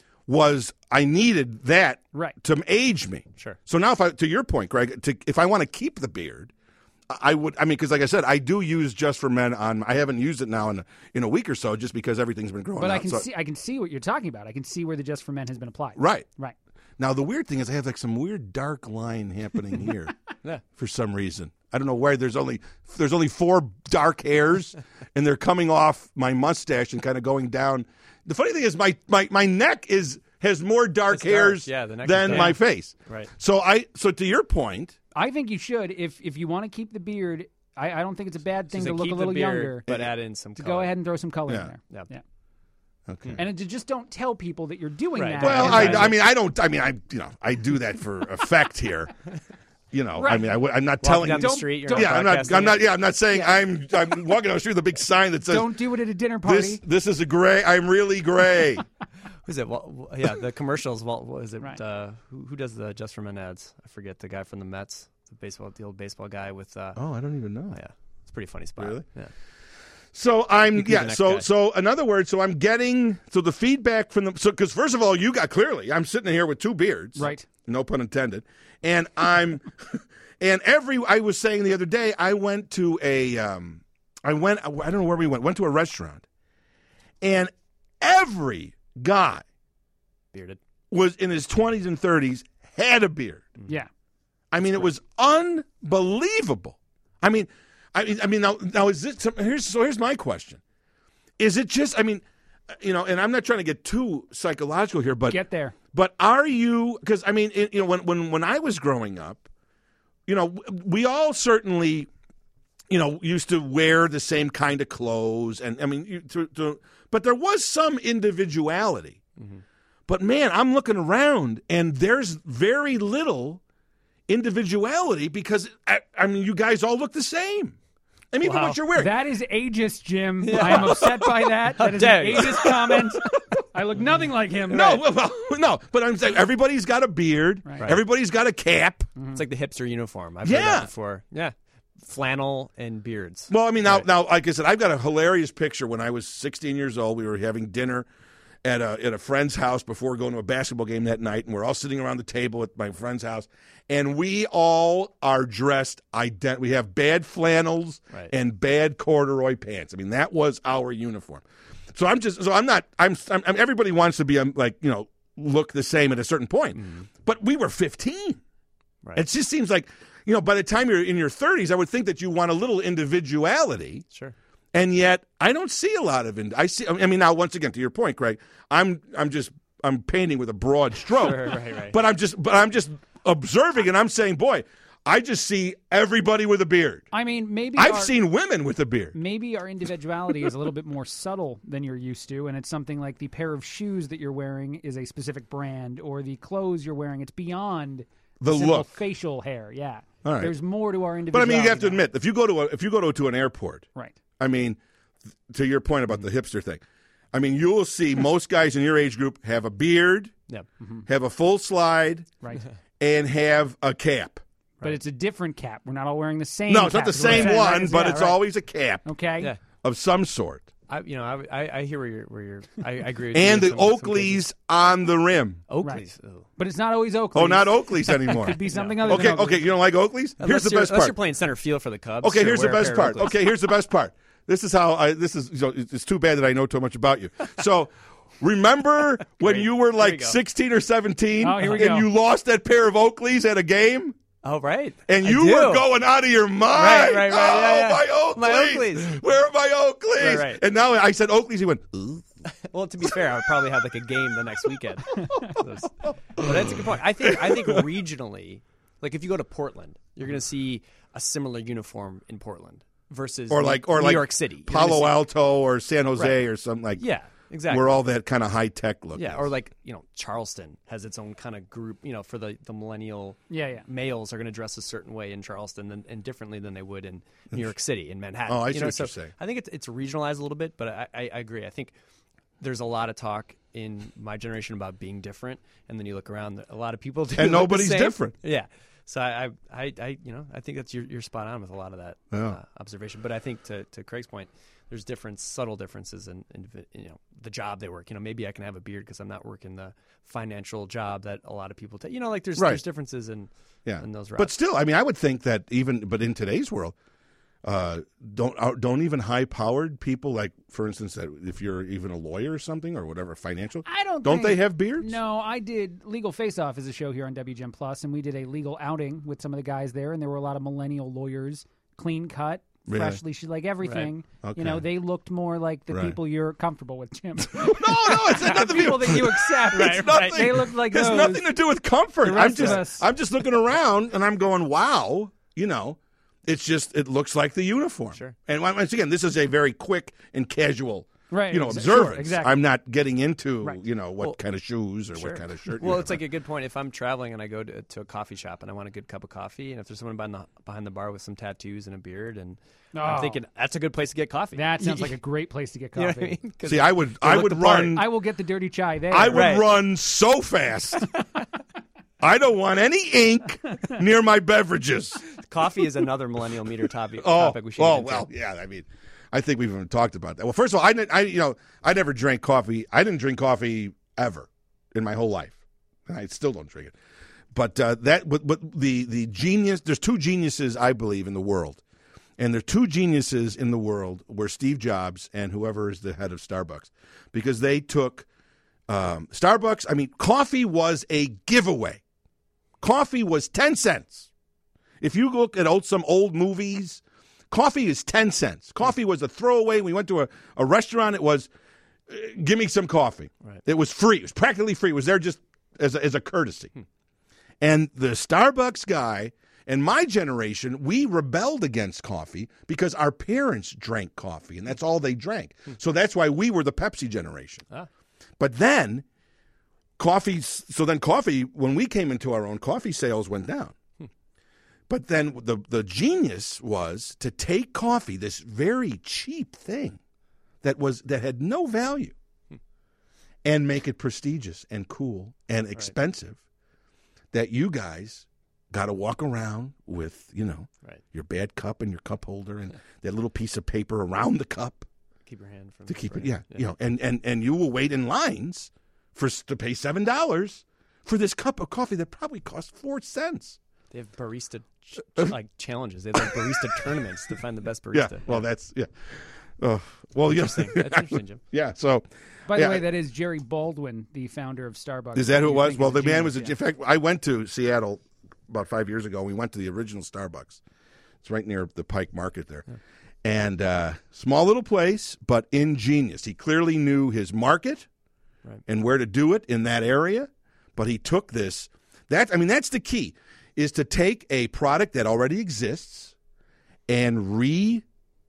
was, I needed that Right. to age me. Sure. So now, if I, to your point, Greg, to, if I want to keep the beard, I would, I mean, because like I said, I do use Just for Men on, I haven't used it now in a, in a week or so just because everything's been growing But I out. can So- see I can see what you're talking about. I can see where the Just for Men has been applied. Right. Right. Now, the weird thing is I have like some weird dark line happening here Yeah. for some reason. I don't know why there's only there's only four dark hairs and they're coming off my mustache and kind of going down. The funny thing is my my, my neck is has more dark It's dark. hairs Yeah, the neck is than dark. my face. Right. So I so to your point, I think you should if if you want to keep the beard. I, I don't think it's a bad thing So to look keep a little the beard, younger. but add in some To color. go ahead and throw some color Yeah. in there. Yeah. Yeah. okay. And to just don't tell people that you're doing Right. that. Well, And I, then- I mean, I don't. I mean, I you know, I do that for effect here. You know, I Right. mean, I, am not Walking telling down you. the Don't- street. You're don't- not Yeah, I'm not. broadcasting I'm not. it. Yeah, I'm not saying I'm. I'm walking down the street with a big sign that says, don't do it at a dinner party. "This, this is a gray. I'm really gray." Who's it? Well, yeah, the commercials. Well, what is it? Right. Uh, who, who does the Just for Men ads? I forget the guy from the Mets, the baseball, the old baseball guy with. Uh, Oh, I don't even know. yeah, it's a pretty funny spot. Really? Yeah. So I'm You can be the yeah. next So guy. so in other words, so I'm getting so the feedback from the so because first of all, you got clearly I'm sitting here with two beards, Right. No pun intended, and I'm and every I was saying the other day I went to a um I went I don't know where we went went to a restaurant, and every guy Bearded. was in his twenties and thirties had a beard. Yeah. I mean, it was unbelievable. I mean, I mean, I mean, now, now is this? Here's so. Here's my question: Is it just? I mean, you know, and I'm not trying to get too psychological here, but Get there. but are you? Because I mean, it, you know, when when when I was growing up, you know, we all certainly you know, used to wear the same kind of clothes, and I mean, you, to, to, but there was some individuality. Mm-hmm. But man, I'm looking around, and there's very little individuality because I, I mean, you guys all look the same. I mean, Wow. even what you're wearing. That is ageist, Jim. I am upset by that. That is an dare you. ageist comment. I look nothing like him. No, well, well, no, but I'm saying everybody's got a beard. Right. Everybody's got a cap. It's like the hipster uniform. I've Yeah. heard that before. Yeah. Flannel and beards. Well, I mean, now, Right. now, like I said, I've got a hilarious picture. When I was sixteen years old, we were having dinner at a at a friend's house before going to a basketball game that night, and we're all sitting around the table at my friend's house, and we all are dressed ident. We have bad flannels Right. and bad corduroy pants. I mean, that was our uniform. So I'm just, so I'm not, I'm, I'm, I'm everybody wants to be um, like, you know, look the same at a certain point, Mm-hmm. but we were fifteen. Right. It just seems like, you know, by the time you're in your thirties, I would think that you want a little individuality. Sure. And yet, I don't see a lot of. I see. I mean, now once again, to your point, Greg, I'm I'm just I'm painting with a broad stroke. Sure, right, right. But I'm just but I'm just observing, and I'm saying, boy, I just see everybody with a beard. I mean, maybe I've our, seen women with a beard. maybe our individuality is a little bit more subtle than you're used to, and it's something like the pair of shoes that you're wearing is a specific brand, or the clothes you're wearing. It's beyond The simple look. facial hair. Yeah, All right. there's more to our But I individuality. mean, you have to now. admit, if you go to a, if you go to, to an airport, right? I mean, th- to your point about the hipster thing, I mean, you will see most guys in your age group have a beard, Yeah. have a full slide, Right. and have a cap. But it's a different cap. We're not all wearing the same. No, it's not cap, the is what I'm same saying, one, right? but Yeah, it's right. always a cap okay. Yeah. of some sort. I, you know, I, I, I hear where you're, where you're. I, I agree. With And you the in some- some Oakleys cases. on the rim. Oakleys. Ooh. But it's not always Oakley. Oh, not Oakleys anymore. Could be something other Okay, than okay, you don't like Oakleys? Unless Here's the you're- best Unless part. you're playing center field for the Cubs. Okay, sure, here's the wear a best pair of part. Oakleys. Okay, here's the best part. This is how I. This is. So it's too bad that I know too much about you. So, remember when Great. you were Here we like go. sixteen or seventeen, Oh, here we and go. you lost that pair of Oakleys at a game, Oh, right. and I you do. were going out of your mind. Right, right, right, Oh, yeah, yeah. my Oakleys! My Oakleys. Where are my Oakleys? Right, right. And now I said Oakleys. He went. Ooh. Well, to be fair, I would probably have like a game the next weekend. Those- but that's a good point. I think I think regionally, like if you go to Portland, you're going to see a similar uniform in Portland versus Or New- like, or New like York City, You're gonna Palo see- Alto, or San Jose, Right. or something like. Yeah, exactly. Where all that kind of high tech look. yeah, is. or like you know Charleston has its own kind of group. You know, for the the millennial Yeah, yeah. males are going to dress a certain way in Charleston than, and differently than they would in New York City, in Manhattan. Oh, I you see know, what so you're saying. I think it's it's regionalized a little bit, but I, I, I agree. I think there's a lot of talk in my generation about being different, and then you look around, a lot of people do And look the nobody's same. different. Yeah. So I, I, I, you know, I think that's you're, you're spot on with a lot of that Yeah. uh, observation. But I think to, to Craig's point, there's different subtle differences in, in you know the job they work. You know, maybe I can have a beard because I'm not working the financial job that a lot of people take. You know, like there's Right. there's differences in Yeah, in those routes. but still, I mean, I would think that even, but in today's world, uh, don't uh, don't even high-powered people, like for instance, that if you're even a lawyer or something or whatever, financial, I don't. don't think, they have beards? No, I did Legal Face Off as a show here on W G N Plus, and we did a legal outing with some of the guys there, and there were a lot of millennial lawyers, clean cut, Really? freshly, she like everything. Okay. You know, they looked more like the Right. people you're comfortable with, Jim. no, no, it's not the nothing. people that you accept. It's nothing. They look like It's those. nothing to do with comfort. The I'm rest of just, us- I'm just looking around and I'm going, wow, you know, it's just, it looks like the uniform. Sure. And once again, this is a very quick and casual, Right, you know, exa- sure, observance. exactly. I'm not getting into, Right. you know, what Well, kind of shoes or Sure. what kind of shirt. Well, you it's have. like a good point. If I'm traveling and I go to, to a coffee shop and I want a good cup of coffee, and if there's someone behind the behind the bar with some tattoos and a beard, and Oh. I'm thinking that's a good place to get coffee. That sounds like a great place to get You know coffee. what I mean? 'Cause See, I would, they I look would the part. run. I will get the dirty chai there. I would Right. run so fast. I don't want any ink near my beverages. Coffee is another millennial meter topic. Oh, topic we should oh get into. well, yeah. I mean, I think we've even talked about that. Well, first of all, I, didn't- I, you know, I never drank coffee. I didn't drink coffee ever in my whole life, and I still don't drink it. But uh, that, but, but the the genius. There's two geniuses I believe in the world, and there are two geniuses in the world were Steve Jobs and whoever is the head of Starbucks, because they took um, Starbucks. I mean, coffee was a giveaway. Coffee was ten cents. If you look at old, some old movies, coffee is ten cents. Coffee was a throwaway. We went to a, a restaurant. It was, uh, give me some coffee. Right. It was free. It was practically free. It was there just as a, as a courtesy. Hmm. And the Starbucks guy And my generation, we rebelled against coffee because our parents drank coffee, and that's all they drank. So that's why we were the Pepsi generation. Ah. But then coffee, so then coffee, when we came into our own, coffee sales went down. Hmm. But then the, the genius was to take coffee, this very cheap thing that was that had no value, hmm. and make it prestigious and cool and expensive, right. that you guys got to walk around with, you know, right. your bad cup and your cup holder and that little piece of paper around the cup. Keep your hand from to keep right. it, yeah, yeah, you know, and, and, and you will wait in lines for to pay seven dollars for this cup of coffee that probably cost four cents. They have barista ch- like challenges. They have like barista tournaments to find the best barista. Yeah, well, that's yeah. Uh, well, interesting. Yeah, that's interesting, Jim. Yeah. So, by yeah. the way, that is Jerry Baldwin, the founder of Starbucks. Is that who it You was? think Well, is a the man genius, was. A, yeah. In fact, I went to Seattle about five years ago. We went to the original Starbucks. It's right near the Pike Market there. Yeah. And uh, small little place, but ingenious. He clearly knew his market right. and where to do it in that area. But he took this. That I mean, that's the key, is to take a product that already exists and rejigger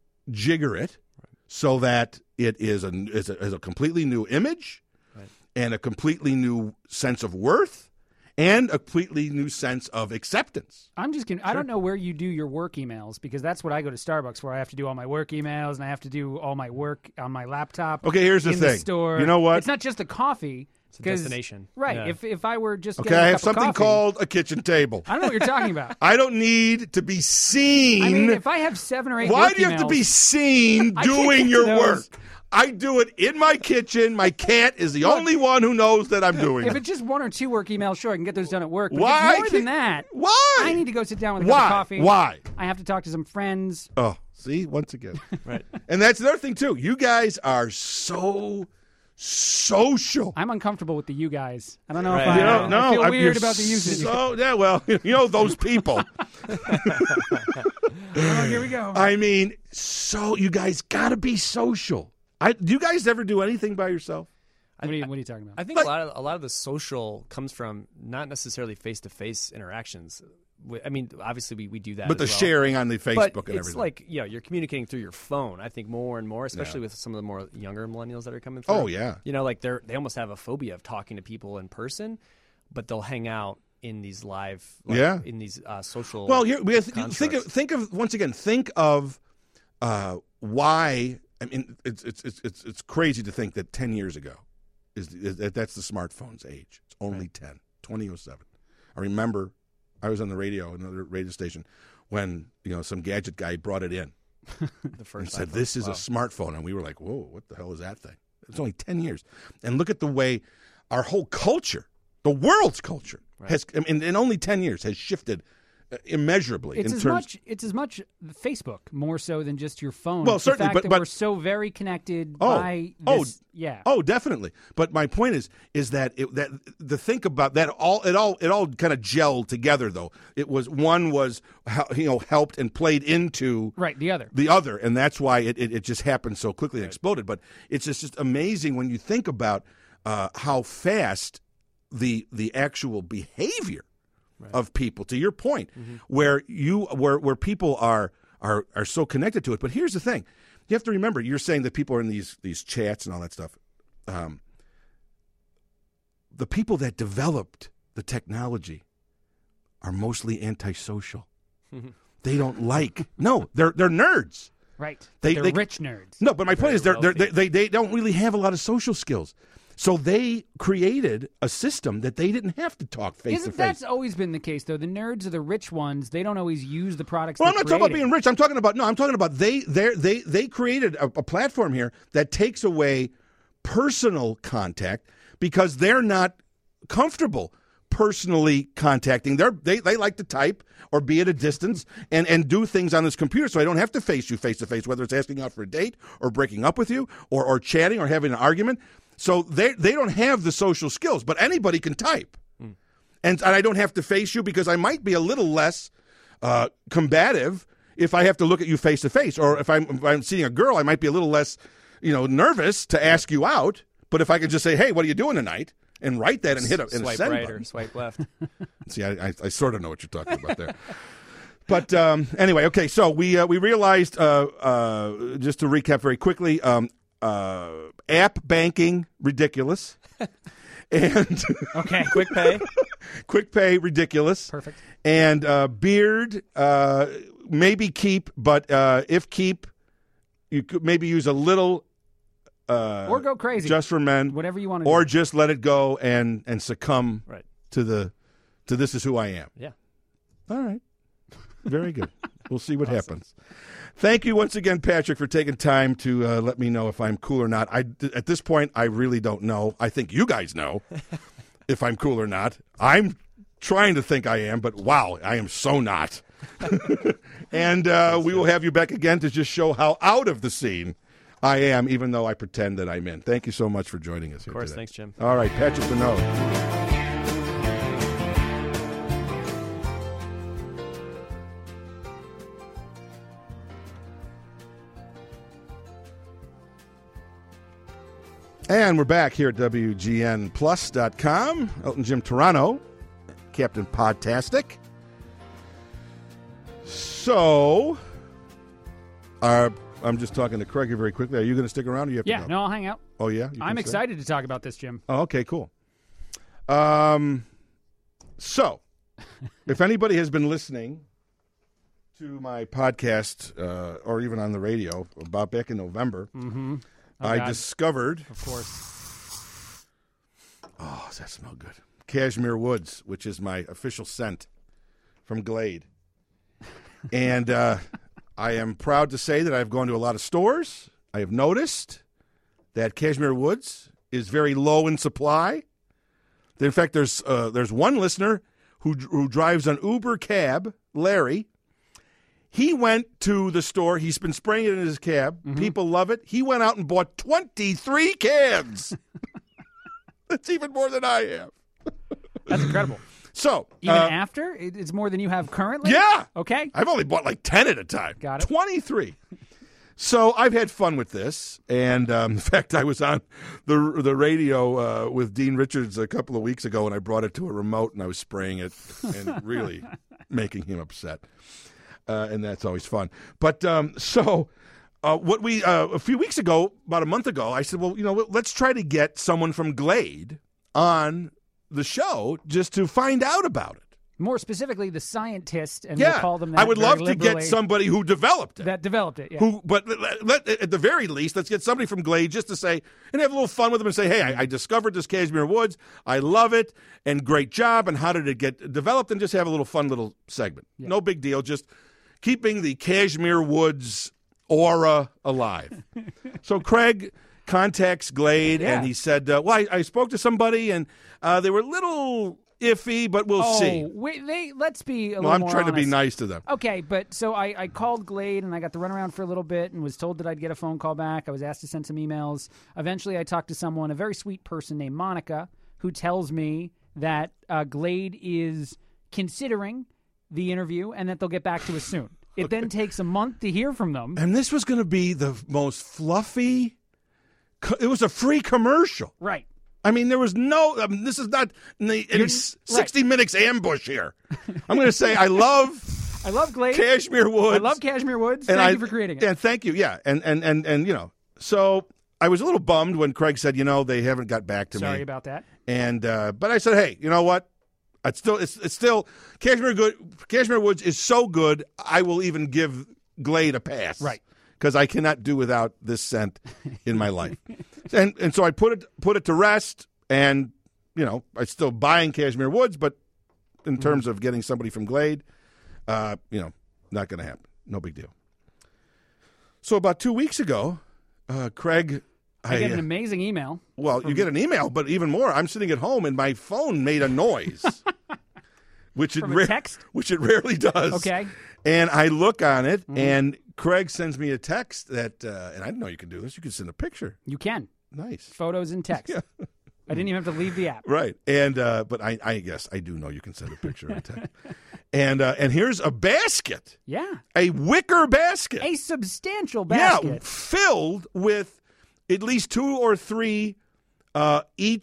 it right. so that it is a, is a, is a completely new image right. and a completely new sense of worth. And a completely new sense of acceptance. I'm just kidding. Sure. I don't know where you do your work emails, because that's what I go to Starbucks for. I have to do all my work emails, and I have to do all my work on my laptop. Okay, here's the in thing. The store. You know what? It's not just the coffee. It's a destination. Right. Yeah. If if I were just okay, getting a I have cup of something coffee, called a kitchen table. I don't know what you're talking about. I don't need to be seen. I mean, if I have seven or eight Why work do you have to be emails- seen I can't doing get your to those. work? I do it in my kitchen. My cat is the Look, only one who knows that I'm doing If it. it's just one or two work emails, sure, I can get those done at work. But Why if it's more can't- than that, Why? I need to go sit down with a Why? cup of coffee. Why? I have to talk to some friends. Oh, see, once again. Right. And that's the other thing, too. You guys are so social. I'm uncomfortable with the you guys. I don't know Right. if I, You know, no, I feel I'm- weird you're about the usage. So, yeah, well, you know those people. Oh, here we go. I mean, so you guys got to be social. I, do you guys ever do anything by yourself? What are you, what are you talking about? I think a lot of a lot of the social comes from not necessarily face to face interactions. We- I mean, obviously we, we do that, But the as well. sharing on the Facebook But and it's everything. like, you know, you're communicating through your phone. I think more and more, especially Yeah. with some of the more younger millennials that are coming through. Oh, yeah. You know, like they're they almost have a phobia of talking to people in person, but they'll hang out in these live, like, Yeah. in these uh, social. Well, here we have, think of constructs. think of once again think of uh, why. I mean, it's it's it's it's it's crazy to think that ten years ago is, is that that's the smartphone's age. It's only Right. ten, twenty oh seven. I remember I was on the radio, another radio station, when you know some gadget guy brought it in the and first said, iPhone. "This is Wow. a smartphone," and we were like, "Whoa, what the hell is that thing?" It's only ten years, and look at the way our whole culture, the world's culture, Right. has I mean, in only ten years has shifted uh, immeasurably. It's in as terms, much. It's as much Facebook more so than just your phone. Well, It's the certainly, fact but- that but- we're so very connected Oh, by oh, this. yeah. Oh, definitely. But my point is, is that it, that the think about that all it all it all kind of gelled together. Though it was one was you know helped and played into Right. The other. the other, and that's why it, it, it just happened so quickly and exploded. But it's just, just amazing when you think about uh, how fast the the actual behavior Right. of people. To your point, Mm-hmm. where you where where people are are are so connected to it. But here's the thing: you have to remember. You're saying that people are in these these chats and all that stuff. Um, the people that developed the technology are mostly antisocial. They don't like. No, they're they're nerds. Right. They- They're they- rich nerds. No, but my point Very is they're, they're, they wealthy. they they don't really have a lot of social skills. So they created a system that they didn't have to talk face to Isn't face. that's always been the case though? The nerds are the rich ones. They don't always use the products. Well, I'm they're not talking about creating. being rich. I'm talking about no. I'm talking about they they they they created a, a platform here that takes away personal contact because they're not comfortable personally contacting. They're, they they like to type or be at a distance and, and do things on this computer, so I don't have to face you face to face, whether it's asking out for a date or breaking up with you or, or chatting or having an argument. So they they don't have the social skills, but anybody can type. And, and I don't have to face you because I might be a little less uh, combative if I have to look at you face to face, or if I'm, if I'm seeing a girl, I might be a little less, you know, nervous to ask you out. But if I could just say, "Hey, what are you doing tonight?" and write that and hit a, in a Swipe send right button. or swipe left. See, I, I, I sort of know what you're talking about there. But um, anyway, okay. So we uh, we realized uh, uh, just to recap very quickly, um, uh, app banking ridiculous, and Okay. Quick pay. quick pay ridiculous, Perfect. and uh, beard uh, maybe keep, but uh, if keep, you could maybe use a little. Uh, Or go crazy. just for men, Whatever you want to or do. just let it go and and succumb Right. to the to this is who I am. Yeah. All right, very good. We'll see what happens. Thank you once again, Patrick, for taking time to uh, let me know if I'm cool or not. I at this point I really don't know. I think you guys know if I'm cool or not. I'm trying to think I am, but wow, I am so not. And uh, we will have you back again to just show how out of the scene I am, even though I pretend that I'm in. Thank you so much for joining us here Of course. today. Thanks, Jim. All right, Patrick Bernot. And we're back here at W G N plus dot com. Elton Jim Toronto, Captain Podtastic. So, our, I'm just talking to Craig here very quickly. Are you going to stick around or you have Yeah, to go? no, I'll hang out. Oh, yeah? You I'm can stay? excited to talk about this, Jim. Oh, okay, cool. Um, so, if anybody has been listening to my podcast uh, or even on the radio about back in November, Mm-hmm. I God. discovered, Of course. oh, does that smell good? Cashmere Woods, which is my official scent from Glade. And uh, I am proud to say that I've gone to a lot of stores. I have noticed that Cashmere Woods is very low in supply. In fact, there's uh, there's one listener who who drives an Uber cab, Larry. He went to the store. He's been spraying it in his cab. Mm-hmm. People love it. He went out and bought twenty-three cans. That's even more than I have. That's incredible. So, Even uh, after? It- It's more than you have currently? yeah. Okay. I've only bought like ten at a time. Got it. twenty-three. So I've had fun with this, and um, in fact, I was on the the radio uh, with Dean Richards a couple of weeks ago, and I brought it to a remote, and I was spraying it, and really making him upset, uh, and that's always fun. But um, so uh, what we uh, a few weeks ago, about a month ago, I said, well, you know, let's try to get someone from Glade on the show just to find out about it. More specifically, the scientist, and Yeah, we'll call them that I would very love to get liberally, somebody who developed it. that developed it. Yeah. Who, but let, let, at the very least, let's get somebody from Glade just to say and have a little fun with them and say, "Hey, I, I discovered this Cashmere Woods. I love it, and great job. And how did it get developed?" And just have a little fun little segment. Yeah. No big deal. Just keeping the Cashmere Woods aura alive. So Craig contacts Glade, Yeah. and he said, uh, "Well, I, I spoke to somebody, and uh, they were a little iffy, but we'll oh, see." wait, they, let's be a Well, little I'm more trying to be honest. nice to them. Okay, but so I, I called Glade and I got to run around for a little bit and was told that I'd get a phone call back. I was asked to send some emails. Eventually, I talked to someone, a very sweet person named Monica, who tells me that uh, Glade is considering the interview and that they'll get back to us soon. It then takes a month to hear from them. And this was going to be the most fluffy. Co- it was a free commercial. Right. I mean, there was no. I mean, this is not any, any s- sixty minutes ambush here. I'm going to say I love I love Glade. Cashmere Woods. I love Cashmere Woods. and Thank I- you for creating it. And thank you. Yeah, and and and and you know, so I was a little bummed when Craig said, you know, they haven't got back to Sorry me. about that. And uh, but I said, hey, you know what? It's still it's it's still Cashmere good. Cashmere Woods is so good. I will even give Glade a pass. Right. Because I cannot do without this scent in my life. And and so I put it put it to rest, and you know, I'm still buying Cashmere Woods, but in terms of getting somebody from Glade, uh, you know, not going to happen. No big deal. So about two weeks ago, uh, Craig, I get an uh, amazing email. well, you get an email, but even more, I'm sitting at home and my phone made a noise, which it From a ra- text? which it rarely does. Okay. And I look on it, Mm-hmm. and Craig sends me a text that, uh, and I didn't know you could do this. You could send a picture. You can. Nice. Photos and text. I didn't even have to leave the app. Right. And uh, but I, I guess I do know you can send a picture and text. And uh, and here's a basket, Yeah. a wicker basket. A substantial Yeah, basket. filled with at least two or three uh, each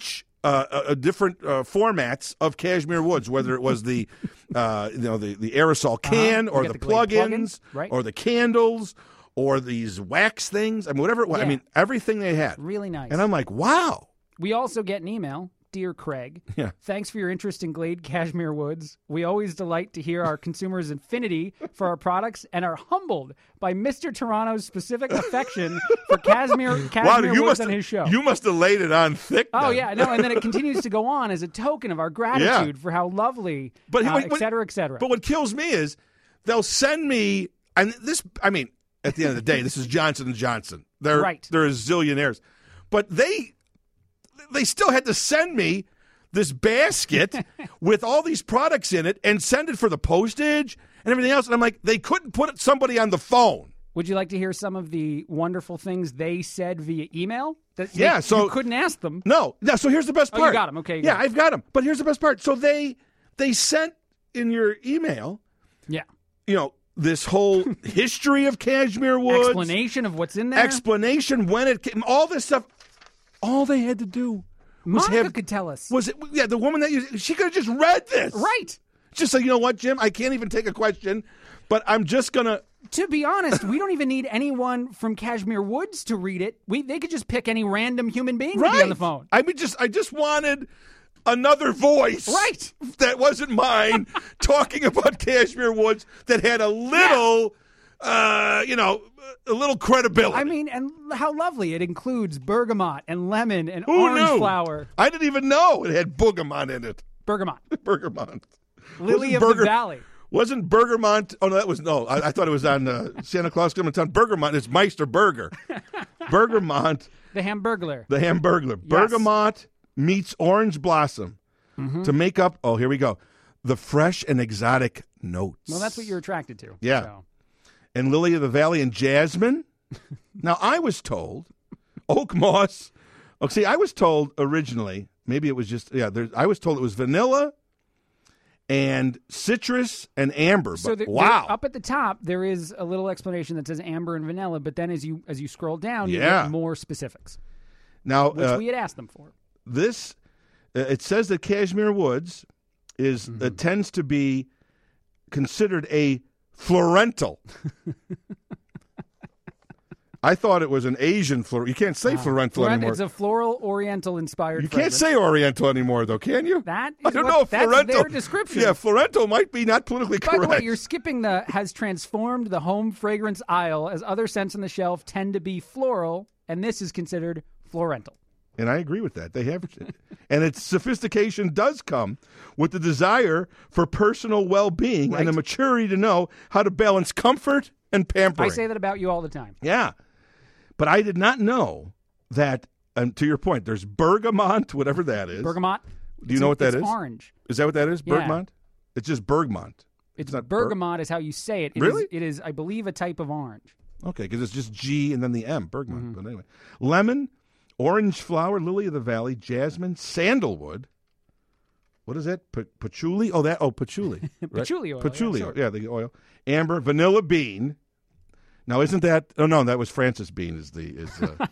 uh, uh, different uh, formats of cashmere woods, whether it was the uh, you know the, the aerosol can Uh-huh. or We the, got the Glade plug-ins plug-ins, right. or the candles or these wax things. I mean, whatever it was. I Yeah. mean, everything they had. Really nice. And I'm like, wow. We also get an email. Dear Craig, Yeah. thanks for your interest in Glade Cashmere Woods. We always delight to hear our consumers' affinity for our products and are humbled by Mister Toronto's specific affection for Cashmere, Cashmere you Woods must on his show. You must have laid it on thick. Oh, then. yeah, no, and then it continues to go on as a token of our gratitude for how lovely, But uh, what- et cetera, et cetera. But what kills me is they'll send me, and this, I mean, at the end of the day, this is Johnson and Johnson. They're Right. they're zillionaires, but they they still had to send me this basket with all these products in it and send it for the postage and everything else. And I'm like, they couldn't put it, somebody on the phone. Would you like to hear some of the wonderful things they said via email? That Yeah, they- so- you couldn't ask them. No, no. So here's the best Oh, you part. got 'em. Okay, Yeah, good. I've got them. But here's the best part. So they they sent in your email, Yeah. you know, this whole history of cashmere woods, Explanation of what's in there. explanation when it came, all this stuff. All they had to do was Monica have could tell us. was it yeah the woman that you she could have just read this Right. just so you know what, Jim, I can't even take a question, but I'm just gonna To be honest, we don't even need anyone from Cashmere Woods to read it. We They could just pick any random human being to be on the phone. I mean, just I just wanted another voice, Right. that wasn't mine, talking about cashmere woods that had a little, uh, you know, a little credibility. I mean, and how lovely. It includes bergamot and lemon and Who orange knew? flower. I didn't even know it had bergamot in it. Bergamot. Bergamot. Lily Wasn't of Berger- the Valley. Wasn't Bergamot? Oh no, that was no. I, I thought it was on uh, Santa Claus Coming to Town. Bergamot is Meister Burger. Bergamot, The Hamburglar. the Hamburglar. Bergamot meets orange blossom Mm-hmm. to make up. Oh, here we go. The fresh and exotic notes. Well, that's what you're attracted to. Yeah. So. And lily of the valley and jasmine. Now I was told oak moss. Oh, see, I was told originally. Maybe it was just yeah. There, I was told it was vanilla and citrus and amber. So But there- wow, there- up at the top, there is a little explanation that says amber and vanilla, but then as you as you scroll down, you Yeah. get more specifics, now which uh, we had asked them for. this uh, it says that cashmere woods is Mm-hmm. uh, tends to be considered a florental. I thought it was an Asian flor. You can't say florental Florent- anymore. It's a floral oriental inspired. You can't say oriental anymore, though, can you? That I is don't what- know if that's florental. their description. Yeah, florental might be not politically By correct. the way, you're skipping the has transformed the home fragrance aisle as other scents on the shelf tend to be floral, and this is considered florental. And I agree with that. They have, and its sophistication does come with the desire for personal well-being and the Right. maturity to know how to balance comfort and pampering. I say that about you all the time. Yeah, but I did not know that. And to your point, there's bergamot, whatever that is. Bergamot. Do you It's know a- what that it's is? Orange. Is that what that is? Yeah. Bergamot? It's just bergamot. It's, not ber- bergamot is how you say it. It Really? is- it is, I believe, a type of orange. Okay, because it's just G and then the M, bergamot. Mm-hmm. But anyway, lemon, orange flower, lily of the valley, jasmine, sandalwood. What is that? Pa- patchouli? Oh, that. Oh, patchouli. Right? Patchouli oil, yeah, Patchouli sure. oil. Yeah, the oil. Amber, vanilla bean. Now, isn't that? Oh no, that was Francis Bean. Is the is? Uh,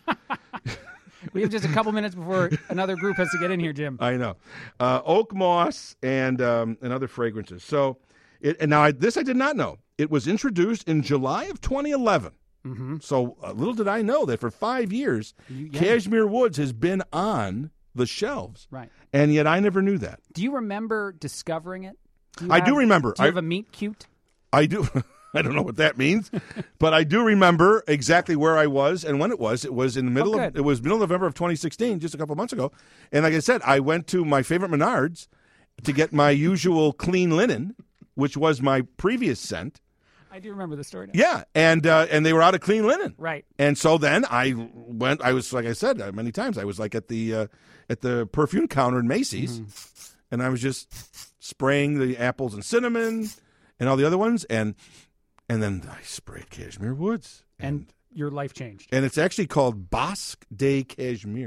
We have just a couple minutes before another group has to get in here, Jim. I know. Uh, oak moss and um, and other fragrances. So, it, and now I, this I did not know. It was introduced in July of twenty eleven. Mm-hmm. So uh, little did I know that for five years, You- yeah. Cashmere Woods has been on the shelves. Right. And yet I never knew that. Do you remember discovering it? Do you I do have- remember. Do you I- have a meet cute? I do. I don't know what that means, but I do remember exactly where I was and when it was. It was in the middle Oh, of good. it was middle of November of twenty sixteen, just a couple of months ago. And like I said, I went to my favorite Menards to get my usual clean linen, which was my previous scent. I do remember the story now. Yeah, and uh, and they were out of clean linen. Right. And so then I went. I was like I said uh, many times. I was like at the uh, at the perfume counter in Macy's, Mm-hmm. and I was just spraying the apples and cinnamon and all the other ones, and and then I sprayed Cashmere Woods, And your life changed. and it's actually called Bosque de Cashmere.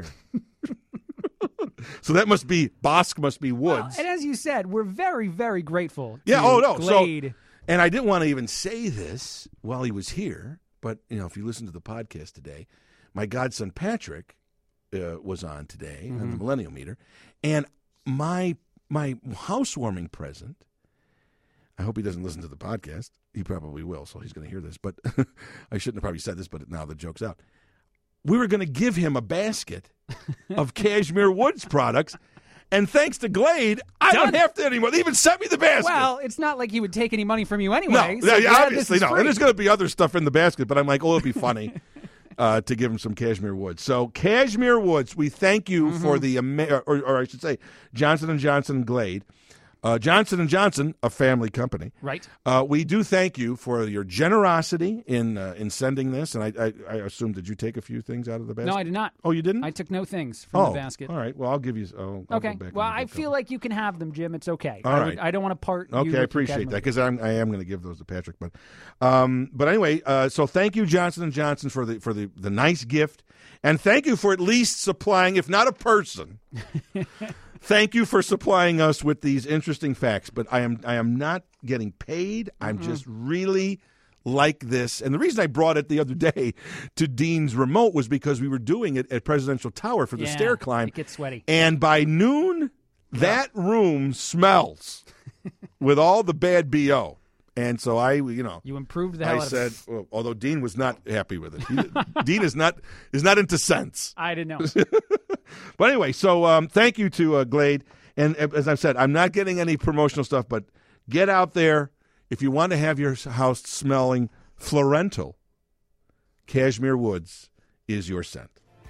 So that must be Bosque must be Well, woods. and as you said, we're very, very grateful. Yeah, to oh, no, so- Glade. And I didn't want to even say this while he was here, but you know, if you listen to the podcast today, my godson Patrick uh, was on today Mm-hmm. on the Millennial Meter, and my my housewarming present. I hope he doesn't listen to the podcast. He probably will, so he's going to hear this. But I shouldn't have probably said this, but now the joke's out. We were going to give him a basket of Cashmere Woods products, and thanks to Glade, I Done. don't have to anymore. They even sent me the basket. Well, it's not like he would take any money from you no, anyway. so yeah, yeah, obviously this is no. free. And there's going to be other stuff in the basket, but I'm like, oh, it'd be funny uh, to give him some Cashmere Woods. So Cashmere Woods, we thank you Mm-hmm. for the, ama- or, or I should say, Johnson and Johnson Glade. Uh, Johnson and Johnson, a family company. Right. Uh, we do thank you for your generosity in uh, in sending this. And I, I, I assume, did you take a few things out of the basket? No, I did not. Oh, you didn't? I took no things from oh, the basket. all right. Well, I'll give you. Oh, I'll Okay. go back Well, and I get feel them. like you can have them, Jim. It's okay. All I, right. would, I don't want to part. you Okay, with I your appreciate Cashmere that because I'm I am going to give those to Patrick. But um, but anyway, uh, so thank you, Johnson and Johnson, for the for the, the nice gift, and thank you for at least supplying, if not a person. Thank you for supplying us with these interesting facts, but I am I am not getting paid. I'm just really like this. And the reason I brought it the other day to Dean's remote was because we were doing it at Presidential Tower for the Yeah, stair climb. it gets sweaty. And by noon, that room smells with all the bad B O. And so I, you know, You improved the hell I out of said, it. well, although Dean was not happy with it. He, Dean is not is not into scents. I didn't know. But anyway, so um, thank you to uh, Glade. And uh, as I've said, I'm not getting any promotional stuff, but get out there. If you want to have your house smelling florental, Cashmere Woods is your scent.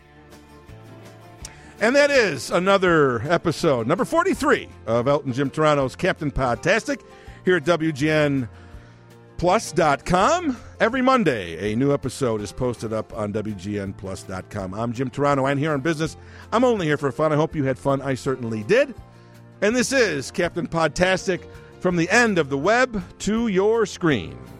And that is another episode, number forty-three of Elton Jim Toronto's Captain Podtastic here at W G N plus dot com. Every Monday, a new episode is posted up on W G N plus dot com. I'm Jim Toronto. I'm here on business. I'm only here for fun. I hope you had fun. I certainly did. And this is Captain Podtastic, from the end of the web to your screen.